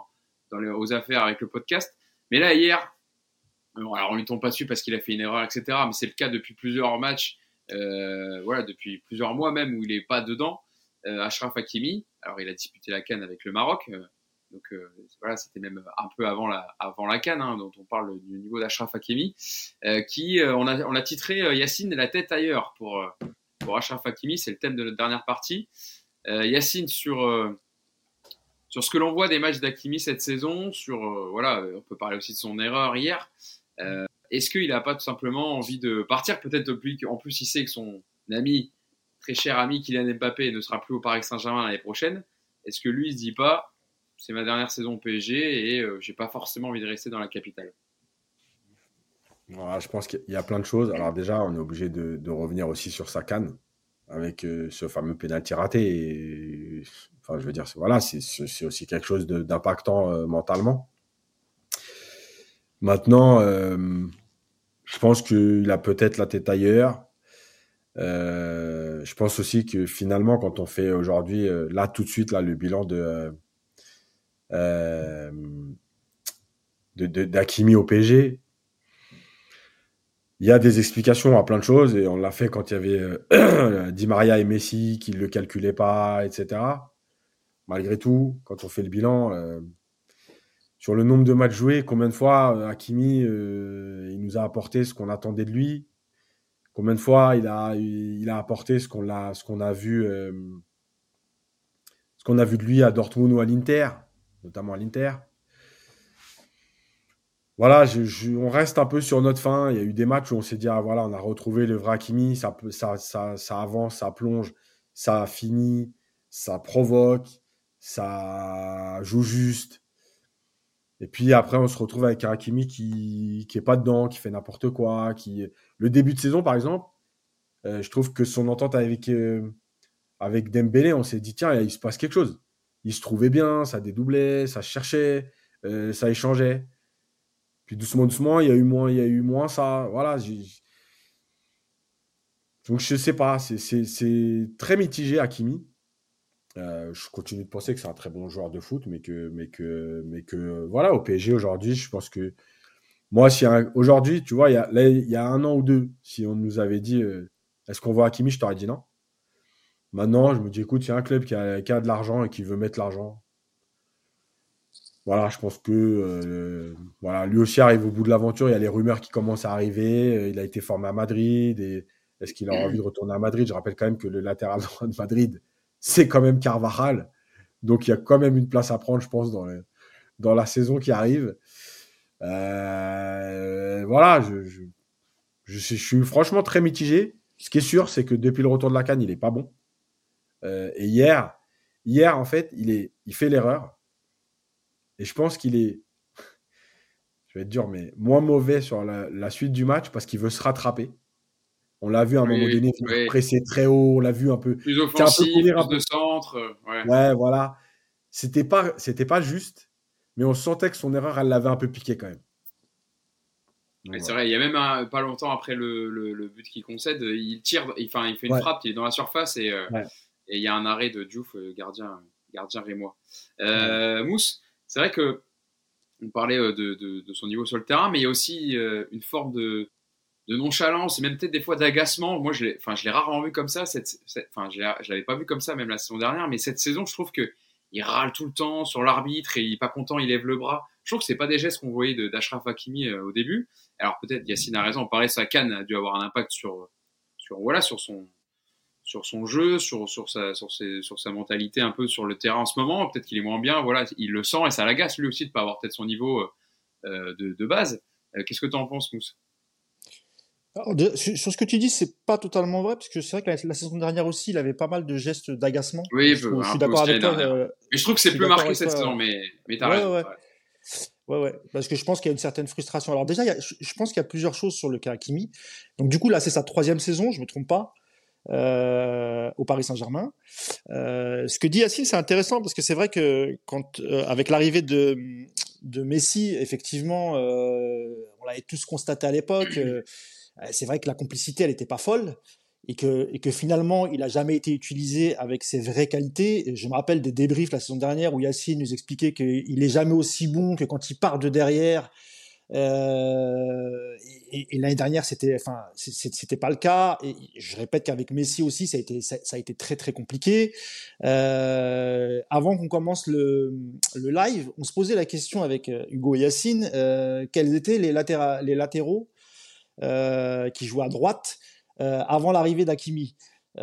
aux affaires avec le podcast. Mais là, hier, alors on ne lui tombe pas dessus parce qu'il a fait une erreur, etc. Mais c'est le cas depuis plusieurs matchs, voilà, depuis plusieurs mois même où il n'est pas dedans. Achraf Hakimi, alors il a disputé la CAN avec le Maroc, donc voilà, c'était même un peu avant la CAN, hein, dont on parle du niveau d'Achraf Hakimi, on a titré Yacine la tête ailleurs pour Achraf Hakimi, c'est le thème de notre dernière partie. Yacine, sur ce que l'on voit des matchs d'Hakimi cette saison, voilà, on peut parler aussi de son erreur hier. Est-ce qu'il n'a pas tout simplement envie de partir, peut-être depuis qu'en plus il sait que son ami, très cher ami Kylian Mbappé ne sera plus au Paris Saint-Germain l'année prochaine. Est-ce que lui il se dit pas c'est ma dernière saison au PSG et j'ai pas forcément envie de rester dans la capitale? Voilà, je pense qu'il y a plein de choses. Alors déjà, on est obligé de revenir aussi sur sa canne avec ce fameux pénalty raté. Et, enfin, je veux dire, voilà, c'est aussi quelque chose d'impactant mentalement. Maintenant, je pense qu'il a peut-être la tête ailleurs. Je pense aussi que finalement, quand on fait aujourd'hui, là tout de suite, là, le bilan d'Hakimi au PSG, il y a des explications à plein de choses et on l'a fait quand il y avait Di Maria et Messi qui ne le calculaient pas, etc. Malgré tout, quand on fait le bilan, sur le nombre de matchs joués, combien de fois Hakimi il nous a apporté ce qu'on attendait de lui? Combien de fois il a apporté ce qu'on a vu de lui à Dortmund ou à l'Inter, notamment à l'Inter. Voilà, on reste un peu sur notre fin. Il y a eu des matchs où on s'est dit, ah voilà, on a retrouvé le vrai Hakimi, ça avance, ça plonge, ça finit, ça provoque, ça joue juste. Et puis après, on se retrouve avec un Hakimi qui est pas dedans, qui fait n'importe quoi. Le début de saison, par exemple, je trouve que son entente avec Dembélé, on s'est dit, tiens, il se passe quelque chose. Il se trouvait bien, ça dédoublait, ça se cherchait, ça échangeait. Puis doucement, il y a eu moins ça. Voilà. Donc je sais pas, c'est très mitigé Hakimi. Je continue de penser que c'est un très bon joueur de foot, mais que voilà, au PSG aujourd'hui, je pense que moi, aujourd'hui, tu vois, il y a 1 an ou 2, si on nous avait dit est-ce qu'on voit Hakimi, je t'aurais dit non. Maintenant, je me dis écoute, il y a un club qui a de l'argent et qui veut mettre l'argent. Voilà, je pense que voilà, lui aussi arrive au bout de l'aventure. Il y a les rumeurs qui commencent à arriver. Il a été formé à Madrid. Et est-ce qu'il a envie de retourner à Madrid? Je rappelle quand même que le latéral droit de Madrid, c'est quand même Carvajal. Donc, il y a quand même une place à prendre, je pense, dans la saison qui arrive. Voilà, je suis franchement très mitigé. Ce qui est sûr, c'est que depuis le retour de la CAN, il n'est pas bon. Et hier, en fait, il fait l'erreur. Et je pense qu'il est, je vais être dur, mais moins mauvais sur la suite du match parce qu'il veut se rattraper. On l'a vu à un moment donné presser très haut, on l'a vu un peu. Plus offensif, plus de centre. Ouais, voilà. C'était pas juste, mais on sentait que son erreur, elle l'avait un peu piqué quand même. Donc, c'est vrai, il y a même pas longtemps après le but qu'il concède, il tire, il fait une frappe, il est dans la surface et il y a un arrêt de Diouf, gardien rémois. Mousse, c'est vrai que on parlait de son niveau sur le terrain, mais il y a aussi une forme de nonchalance et même peut-être des fois d'agacement. Moi, je l'ai rarement vu comme ça. Je l'avais pas vu comme ça même la saison dernière, mais cette saison, je trouve que il râle tout le temps sur l'arbitre et il est pas content, il lève le bras. Je trouve que c'est pas des gestes qu'on voyait d'Achraf Hakimi au début. Alors peut-être Yacine a raison. On parlait sa canne a dû avoir un impact sur son jeu, sur sa mentalité un peu sur le terrain en ce moment. Peut-être qu'il est moins bien. Voilà, il le sent et ça l'agace lui aussi de pas avoir peut-être son niveau de base. Qu'est-ce que tu en penses, Mousse? Alors, sur ce que tu dis, c'est pas totalement vrai, parce que c'est vrai que la saison dernière aussi, il avait pas mal de gestes d'agacement. Oui, je suis d'accord avec toi. Mais je trouve que c'est plus marqué cette saison, mais t'as raison. Ouais, parce que je pense qu'il y a une certaine frustration. Alors déjà, je pense qu'il y a plusieurs choses sur le cas Hakimi. Donc du coup, là, c'est sa 3e saison, je me trompe pas, au Paris Saint-Germain. Ce que dit Yacine, c'est intéressant, parce que c'est vrai que avec l'arrivée de Messi, effectivement, on l'avait tous constaté à l'époque, c'est vrai que la complicité, elle n'était pas folle, et que finalement, il n'a jamais été utilisé avec ses vraies qualités. Je me rappelle des débriefs la saison dernière où Yacine nous expliquait qu'il n'est jamais aussi bon que quand il part de derrière. Et l'année dernière, c'était pas le cas. Et je répète qu'avec Messi aussi, ça a été très très compliqué. Avant qu'on commence le live, on se posait la question avec Hugo et Yacine, quels étaient les latéraux qui jouaient à droite avant l'arrivée d'Hakimi.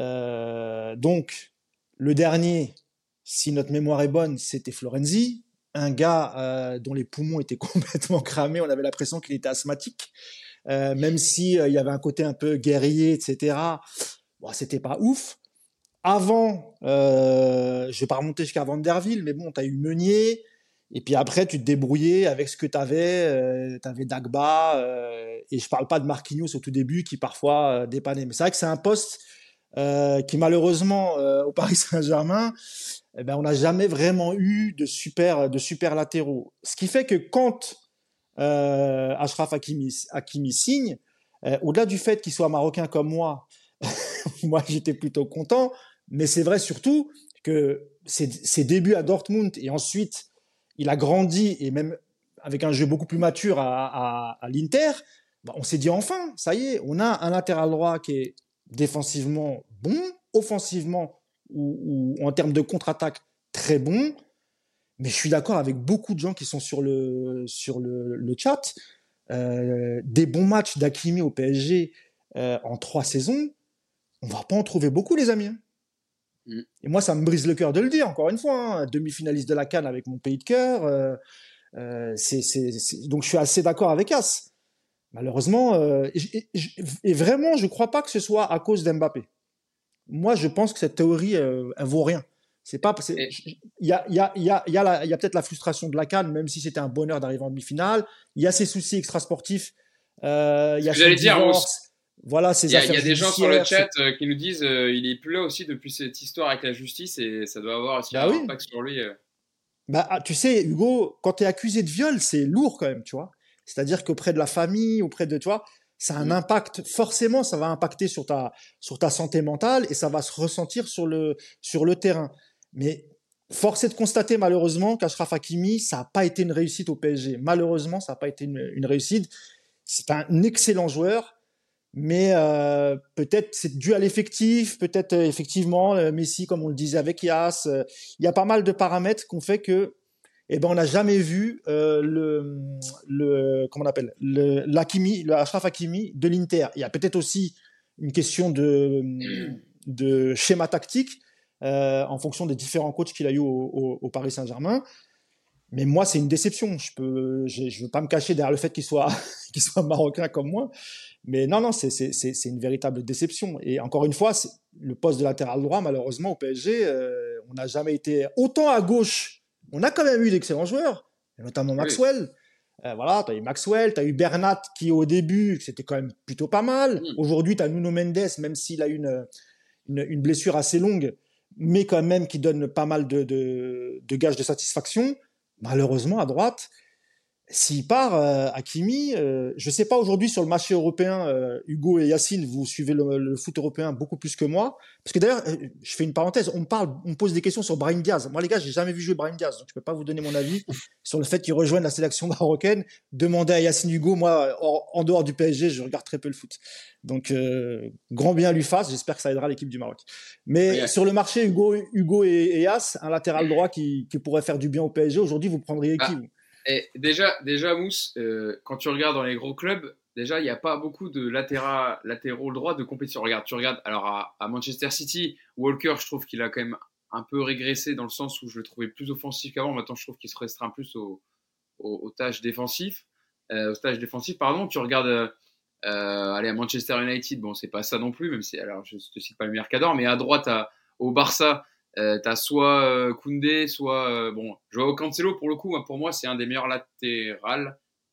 Donc, le dernier, si notre mémoire est bonne, c'était Florenzi, un gars dont les poumons étaient complètement cramés, on avait l'impression qu'il était asthmatique, même si il y avait un côté un peu guerrier, etc. Bon, c'était pas ouf. Avant, je vais pas remonter jusqu'à Van der Wiel, mais bon, t'as eu Meunier, et puis après, tu te débrouillais avec ce que t'avais. T'avais Dagba, et je parle pas de Marquinhos au tout début, qui parfois dépannait. Mais c'est vrai que c'est un poste qui malheureusement au Paris Saint-Germain, on n'a jamais vraiment eu de super latéraux. Ce qui fait que quand Achraf Hakimi signe, au-delà du fait qu'il soit marocain comme moi, moi j'étais plutôt content. Mais c'est vrai surtout que ses débuts à Dortmund et ensuite il a grandi, et même avec un jeu beaucoup plus mature à l'Inter, on s'est dit enfin, ça y est, on a un latéral droit qui est défensivement bon, offensivement ou en termes de contre-attaque très bon. Mais je suis d'accord avec beaucoup de gens qui sont sur le chat. Des bons matchs d'Hakimi au PSG en 3 saisons, on va pas en trouver beaucoup, les amis. Et moi, ça me brise le cœur de le dire, encore une fois. Demi-finaliste de la CAN avec mon pays de cœur. Donc, je suis assez d'accord avec As. Malheureusement, et vraiment, je ne crois pas que ce soit à cause d'Mbappé. Moi, je pense que cette théorie, elle vaut rien. Il y a peut-être la frustration de la CAN, même si c'était un bonheur d'arriver en demi-finale. Il y a ses soucis extrasportifs. Il y a son divorce. Voilà, il y a des gens sur le chat qui nous disent il est plus là aussi depuis cette histoire avec la justice et ça doit avoir aussi un impact sur lui. Tu sais, Hugo, quand tu es accusé de viol, c'est lourd quand même, tu vois. C'est-à-dire qu'auprès de la famille, auprès de toi, ça a un impact. Forcément, ça va impacter sur ta santé mentale et ça va se ressentir sur le terrain. Mais force est de constater malheureusement qu'Achraf Hakimi, ça n'a pas été une réussite au PSG. Malheureusement, ça n'a pas été une réussite. C'est un excellent joueur. Mais peut-être c'est dû à l'effectif, peut-être effectivement Messi, comme on le disait avec Yas, il y a pas mal de paramètres qu'on fait que on n'a jamais vu comment on appelle le Achraf Hakimi de l'Inter. Il y a peut-être aussi une question de schéma tactique en fonction des différents coachs qu'il a eu au Paris Saint-Germain. Mais moi, c'est une déception. Je veux pas me cacher derrière le fait qu'il soit marocain comme moi. Mais non, c'est une véritable déception. Et encore une fois, le poste de latéral droit, malheureusement, au PSG, on n'a jamais été autant à gauche. On a quand même eu d'excellents joueurs, notamment Maxwell. Voilà, tu as eu Maxwell, tu as eu Bernat qui au début, c'était quand même plutôt pas mal. Aujourd'hui, tu as Nuno Mendes, même s'il a une blessure assez longue, mais quand même qui donne pas mal de gages de satisfaction. Malheureusement, à droite, s'il part, Hakimi, je ne sais pas aujourd'hui sur le marché européen, Hugo et Yacine, vous suivez le foot européen beaucoup plus que moi. Parce que d'ailleurs, je fais une parenthèse, on me pose des questions sur Brahim Diaz. Moi, les gars, j'ai jamais vu jouer Brahim Diaz, donc je peux pas vous donner mon avis sur le fait qu'il rejoigne la sélection marocaine. Demandez à Yacine Hugo, moi, en dehors du PSG, je regarde très peu le foot. Donc, grand bien lui fasse, j'espère que ça aidera l'équipe du Maroc. Mais sur le marché, Hugo et Yass, un latéral droit qui pourrait faire du bien au PSG, aujourd'hui, vous prendriez qui vous? Et déjà Mousse, quand tu regardes dans les gros clubs, déjà il n'y a pas beaucoup de latéraux droits de compétition. Regarde, tu regardes alors à Manchester City, Walker, je trouve qu'il a quand même un peu régressé dans le sens où je le trouvais plus offensif qu'avant. Maintenant, je trouve qu'il se restreint plus aux tâches défensives. Pardon. Tu regardes allez, à Manchester United, bon, c'est pas ça non plus, même si alors je te cite pas le meilleur cadre, mais à droite au Barça. T'as soit Koundé, soit bon, Joao Cancelo pour le coup, pour moi c'est un des meilleurs latérales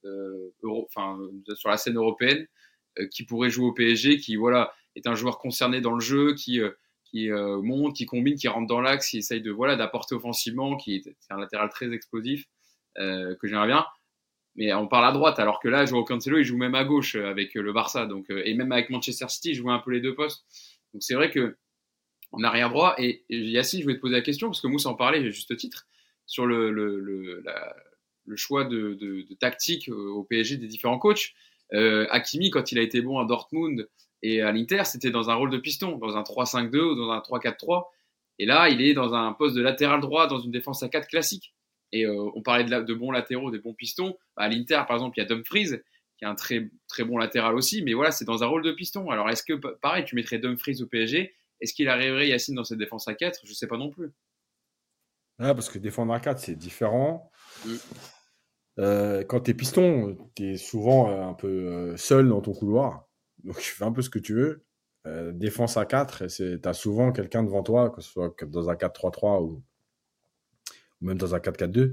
sur la scène européenne qui pourrait jouer au PSG, qui voilà est un joueur concerné dans le jeu, qui monte, qui combine, qui rentre dans l'axe, qui essaye de voilà d'apporter offensivement, c'est un latéral très explosif que j'aimerais bien. Mais on parle à droite, alors que là Joao Cancelo il joue même à gauche avec le Barça, donc et même avec Manchester City il jouait un peu les deux postes. Donc c'est vrai que en arrière droit. Et Yacine, je voulais te poser la question, parce que Moussa en parlait, à juste titre, sur le choix de tactique au PSG des différents coachs. Hakimi, quand il a été bon à Dortmund et à l'Inter, c'était dans un rôle de piston, dans un 3-5-2 ou dans un 3-4-3. Et là, il est dans un poste de latéral droit, dans une défense à 4 classique. Et on parlait de bons latéraux, des bons pistons. À l'Inter, par exemple, il y a Dumfries, qui est un très, très bon latéral aussi, mais voilà, c'est dans un rôle de piston. Alors, est-ce que, pareil, tu mettrais Dumfries au PSG? Est-ce qu'il arriverait, Yacine, dans cette défense à 4? Je ne sais pas non plus. Ouais, parce que défendre à 4, c'est différent. Quand tu es piston, tu es souvent un peu seul dans ton couloir. Donc, tu fais un peu ce que tu veux. Défense à 4, tu as souvent quelqu'un devant toi, que ce soit dans un 4-3-3 ou même dans un 4-4-2,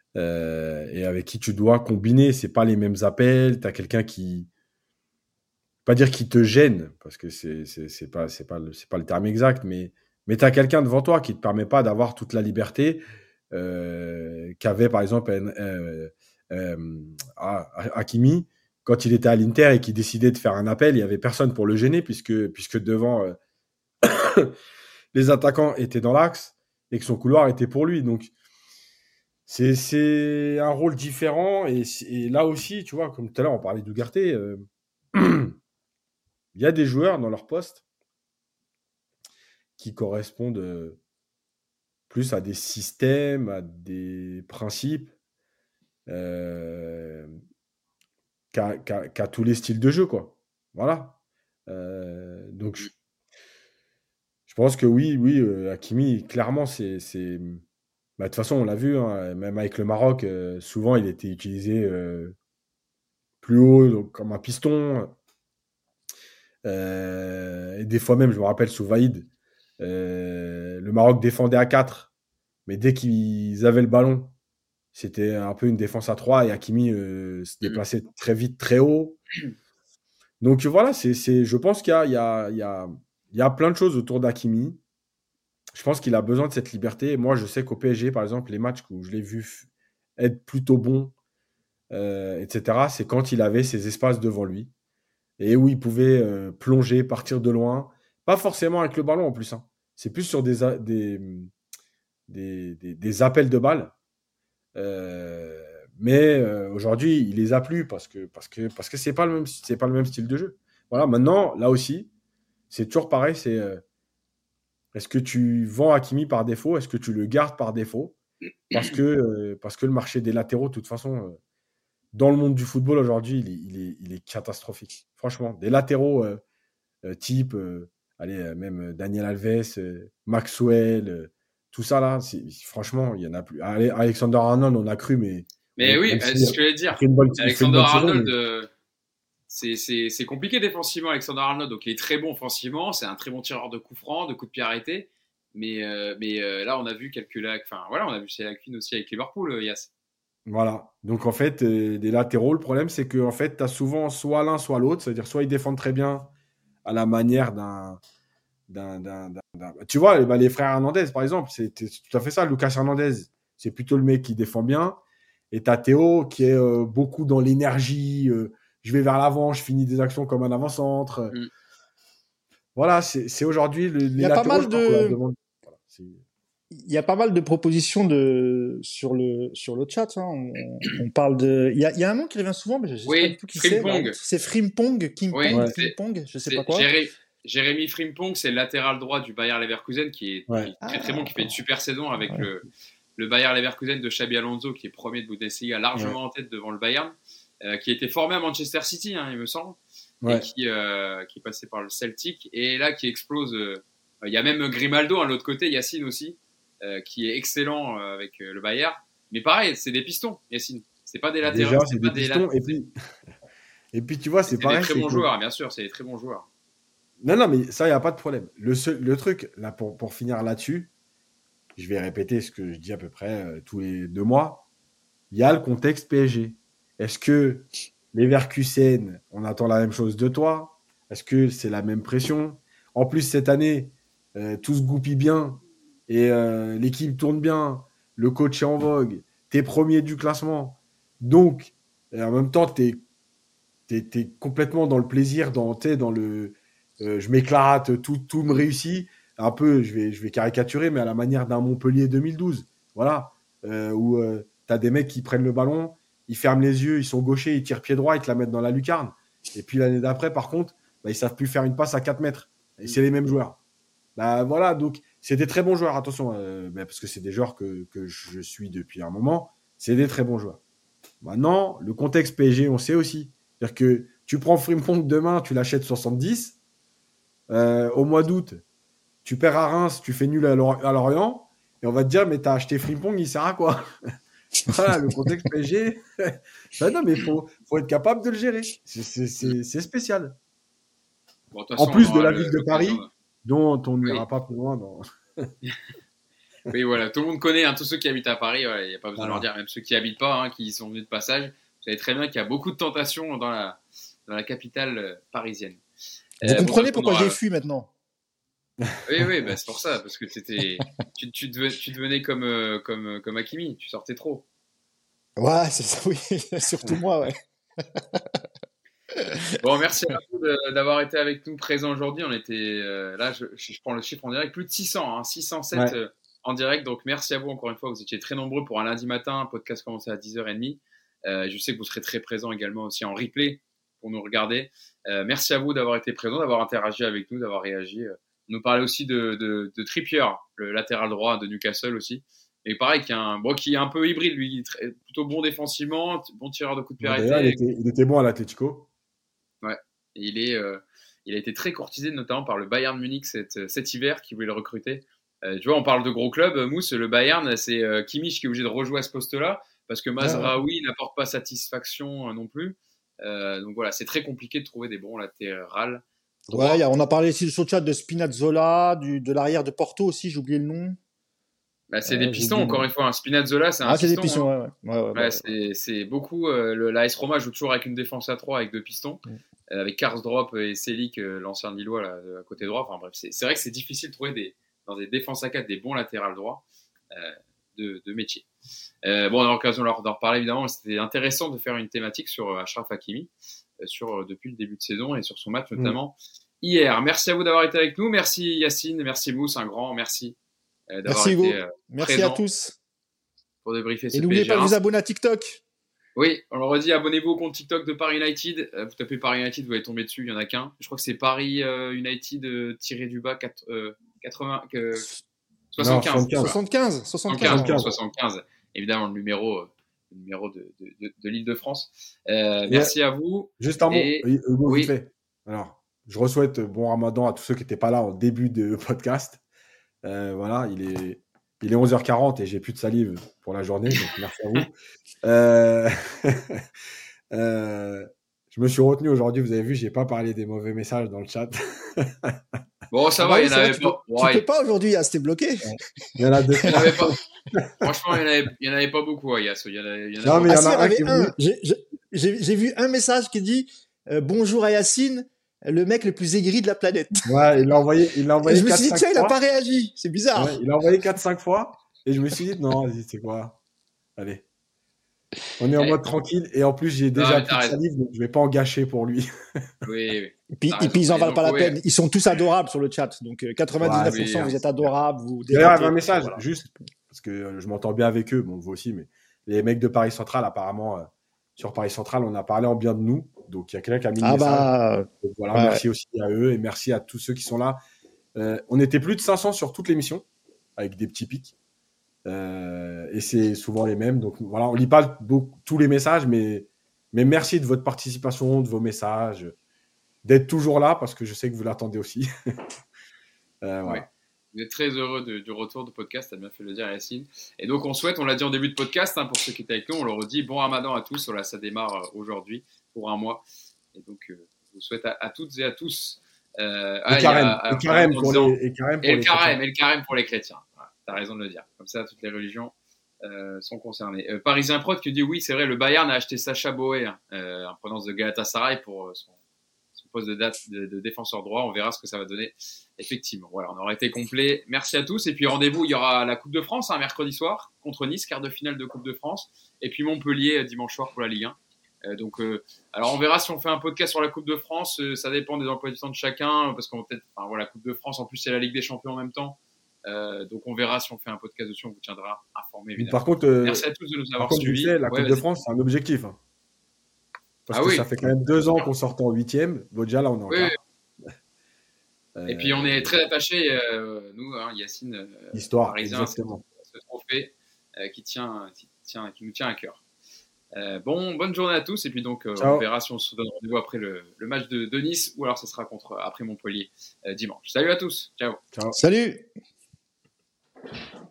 et avec qui tu dois combiner. C'est pas les mêmes appels. Tu as quelqu'un qui. Pas dire qui te gêne, parce que c'est pas le terme exact, mais tu as quelqu'un devant toi qui te permet pas d'avoir toute la liberté qu'avait par exemple Hakimi quand il était à l'Inter et qui décidait de faire un appel. Il y avait personne pour le gêner puisque devant les attaquants étaient dans l'axe et que son couloir était pour lui. Donc c'est un rôle différent et là aussi, tu vois, comme tout à l'heure on parlait d'Ugarte. Il y a des joueurs dans leur poste qui correspondent plus à des systèmes, à des principes, qu'à tous les styles de jeu, quoi. Voilà. Donc, je pense que oui, Hakimi, clairement, bah, de toute façon, on l'a vu, hein, même avec le Maroc, souvent, il était utilisé plus haut, donc, comme un piston. Et des fois même, je me rappelle sous Vaïd, le Maroc défendait à 4, mais dès qu'ils avaient le ballon, c'était un peu une défense à 3 et Hakimi se déplaçait très vite, très haut. Donc voilà, je pense qu'il y a plein de choses autour d'Hakimi. Je pense qu'il a besoin de cette liberté. Et moi, je sais qu'au PSG, par exemple, les matchs où je l'ai vu être plutôt bon, etc., c'est quand il avait ses espaces devant lui et où il pouvait plonger, partir de loin. Pas forcément avec le ballon en plus. Hein. C'est plus sur des appels de balles. Mais aujourd'hui, il les a plus parce que c'est pas le même style de jeu. Voilà. Maintenant, là aussi, c'est toujours pareil. C'est est-ce que tu vends Hakimi par défaut? Est-ce que tu le gardes par défaut? Parce que le marché des latéraux, de toute façon, dans le monde du football aujourd'hui, il est catastrophique. Franchement, des latéraux type, même Daniel Alves, Maxwell, tout ça là, franchement, il y en a plus. Alexander Arnold, on a cru, mais oui, c'est ce que je voulais dire. Alexander Arnold, c'est compliqué défensivement, Alexander Arnold. Donc il est très bon offensivement, c'est un très bon tireur de coups francs, de coups de pied arrêtés. Mais là, on a vu quelques lacunes. Enfin, voilà, on a vu ces lacunes aussi avec Liverpool, Yass. Voilà. Donc, en fait, des latéraux, le problème, c'est que en fait, tu as souvent soit l'un, soit l'autre. C'est-à-dire, soit ils défendent très bien à la manière Tu vois, les frères Hernandez, par exemple, c'est tout à fait ça. Lucas Hernandez, c'est plutôt le mec qui défend bien. Et t'as Théo qui est beaucoup dans l'énergie. Je vais vers l'avant, je finis des actions comme un avant-centre. Voilà, c'est aujourd'hui Il y a pas latéraux, mal de... demande. Voilà, Il y a pas mal de propositions sur le chat. Hein. On parle de. Il y a un nom qui revient souvent, mais je sais pas du tout qui c'est. C'est Frimpong, Kimpong, Frimpong, je sais pas quoi. Jérémy Frimpong, c'est le latéral droit du Bayer Leverkusen qui est très très bon, qui fait une super saison avec le Bayer Leverkusen de Xabi Alonso, qui est premier de Bundesliga, largement en tête devant le Bayern, qui a été formé à Manchester City, hein, il me semble, et qui est passé par le Celtic, et là qui explose. Il y a même Grimaldo, à l'autre côté, Yacine aussi, qui est excellent avec le Bayern. Mais pareil, c'est des pistons, Yacine. C'est pas des latéraux. Déjà, c'est des pistons, et puis tu vois, c'est pareil. C'est des très bons joueurs, bien sûr, c'est des très bons joueurs. Non, mais ça, il n'y a pas de problème. Le truc, là, pour finir là-dessus, je vais répéter ce que je dis à peu près tous les 2 mois. Il y a le contexte PSG. Est-ce que Leverkusen, on attend la même chose de toi? Est-ce que c'est la même pression? En plus, cette année, tout se goupille bien et l'équipe tourne bien. Le coach est en vogue. T'es premier du classement. Donc, en même temps, t'es complètement dans le plaisir, dans le... je m'éclate, tout me réussit. Un peu, je vais caricaturer, mais à la manière d'un Montpellier 2012. Voilà. Où tu as des mecs qui prennent le ballon, ils ferment les yeux, ils sont gauchers, ils tirent pied droit, ils te la mettent dans la lucarne. Et puis l'année d'après, par contre, ils savent plus faire une passe à 4 mètres. Et c'est les mêmes joueurs. Voilà, donc c'est des très bons joueurs, attention, parce que c'est des joueurs que je suis depuis un moment. C'est des très bons joueurs. Maintenant, le contexte PSG, on sait aussi. C'est-à-dire que tu prends Frimpong demain, tu l'achètes 70. Au mois d'août, tu perds à Reims, tu fais nul à Lorient, et on va te dire, mais t'as acheté Frimpong, il sert à quoi? Voilà, le contexte PSG. Non, mais faut être capable de le gérer. C'est spécial. Bon, façon, en plus de la ville de Paris, dont on n'ira pas plus loin. Oui, voilà, tout le monde connaît, hein, tous ceux qui habitent à Paris, il n'y a pas besoin de leur dire, même ceux qui habitent pas, hein, qui sont venus de passage. Vous savez très bien qu'il y a beaucoup de tentations dans la capitale parisienne. Vous comprenez pourquoi j'ai fui maintenant? Oui, c'est pour ça, parce que tu devenais comme Hakimi, tu sortais trop. Ouais, c'est ça, oui, surtout moi, ouais. Bon, merci à vous d'avoir été avec nous présents aujourd'hui. On était là, je prends le chiffre en direct, plus de 600, 607 en direct. Donc merci à vous encore une fois, vous étiez très nombreux pour un lundi matin, un podcast commençait à 10h30. Je sais que vous serez très présents également aussi en replay pour nous regarder. Merci à vous d'avoir été présents, d'avoir interagi avec nous, d'avoir réagi. Nous parler aussi de Trippier, le latéral droit de Newcastle aussi. Et pareil, qui est un peu hybride, lui, plutôt bon défensivement, bon tireur de coups de pied arrêtés. Il était bon à l'Atlético. Ouais, et il a été très courtisé notamment par le Bayern Munich cet hiver qui voulait le recruter. Tu vois, on parle de gros clubs, Mousse, le Bayern, c'est Kimmich qui est obligé de rejouer à ce poste-là parce que Mazraoui n'apporte pas satisfaction non plus. Donc voilà, c'est très compliqué de trouver des bons latérales. Ouais, on a parlé ici sur le chat de Spinazzola, de l'arrière de Porto aussi, j'ai oublié le nom. C'est des pistons, encore une fois. Un Spinazzola, c'est un piston. C'est des pistons, ouais. C'est beaucoup. L'AS Roma joue toujours avec une défense à 3 avec 2 pistons, avec Karsdorp et Selic, l'ancien Lillois, là, à côté droit. Enfin bref, c'est vrai que c'est difficile de trouver dans des défenses à 4 des bons latérales droits de métier. On a l'occasion d'en reparler évidemment. C'était intéressant de faire une thématique sur Achraf Hakimi, depuis le début de saison et sur son match notamment hier. Merci à vous d'avoir été avec nous. Merci Yacine, merci Mousse, un grand merci. Merci Hugo, merci à tous pour débriefer. Et n'oubliez pas de vous abonner à TikTok. Oui, on le redit, abonnez-vous au compte TikTok de Paris United. Vous tapez Paris United, vous allez tomber dessus, il n'y en a qu'un. Je crois que c'est Paris United tiré du bas 75. Évidemment, le numéro de l'Île-de-France. Merci à vous. Juste un mot, Hugo, vite fait. Alors, je souhaite bon Ramadan à tous ceux qui n'étaient pas là au début de podcast. Voilà, il est 11h40 et j'ai plus de salive pour la journée, donc merci à vous. Je me suis retenu aujourd'hui, vous avez vu, j'ai pas parlé des mauvais messages dans le chat. Bon, ça va, il y en avait pas. Tu peux pas aujourd'hui, c'était bloqué. Il y en a deux. Franchement, il y en avait pas beaucoup, Yass. Il y en a Non, mais il y en a un qui est un. venu. J'ai vu un message qui dit bonjour à Yacine, le mec le plus aigri de la planète. Ouais, il l'a envoyé Et je me suis dit, 4-5 tiens, il a fois. pas réagi. C'est bizarre. Ouais, il a envoyé 4-5 fois. Et je me suis dit, non, vas-y, c'est quoi? Allez. On est en mode tranquille. Et en plus, j'ai déjà plus de salive, donc je vais pas en gâcher pour lui. Oui. Et puis ils en valent pas la peine. Ils sont tous adorables sur le chat. Donc 99%, vous êtes adorables. D'ailleurs, il y avait un message, juste, parce que je m'entends bien avec eux, bon, vous aussi, mais les mecs de Paris Central, apparemment, sur Paris Central, on a parlé en bien de nous. Donc, il y a quelqu'un qui a mis le message. Donc, voilà, merci aussi à eux et merci à tous ceux qui sont là. On était plus de 500 sur toute l'émission, avec des petits pics. Et c'est souvent les mêmes. Donc, voilà, on lit pas tous les messages, mais merci de votre participation, de vos messages, d'être toujours là, parce que je sais que vous l'attendez aussi. Voilà. Ouais. On est très heureux du retour du podcast, tu as bien fait de le dire, Yacine. Et donc, on l'a dit en début de podcast, pour ceux qui étaient avec nous, on leur dit bon ramadan à tous. Voilà, ça démarre aujourd'hui pour un mois. Et donc, je vous souhaite à toutes et à tous. Et le carême pour les chrétiens. Voilà, tu as raison de le dire. Comme ça, toutes les religions sont concernées. Parisien Prod qui dit oui, c'est vrai, le Bayern a acheté Sacha Boey en provenance de Galatasaray pour son poste de défenseur droit. On verra ce que ça va donner. Effectivement, voilà, on aurait été complet. Merci à tous. Et puis rendez-vous, il y aura la Coupe de France mercredi soir contre Nice, quart de finale de Coupe de France. Et puis Montpellier dimanche soir pour la Ligue 1. Alors on verra si on fait un podcast sur la Coupe de France. Ça dépend des emplois du temps de chacun, parce qu'on peut-être, la Coupe de France, en plus c'est la Ligue des Champions en même temps. Donc on verra si on fait un podcast dessus, on vous tiendra informé évidemment. Par contre, merci à tous de nous avoir suivis. La Coupe de France, c'est un objectif. Parce que ça fait quand même 2 ans qu'on sortait en 8e. Bon, déjà là, on est en quart. Et puis on est très attachés, nous, Yacine, Histoire, Parisien, exactement. Ce trophée qui nous tient à cœur. Bonne journée à tous. Et puis donc, on verra si on se donne rendez-vous après le match de Nice, ou alors ce sera après Montpellier dimanche. Salut à tous. Ciao. Salut.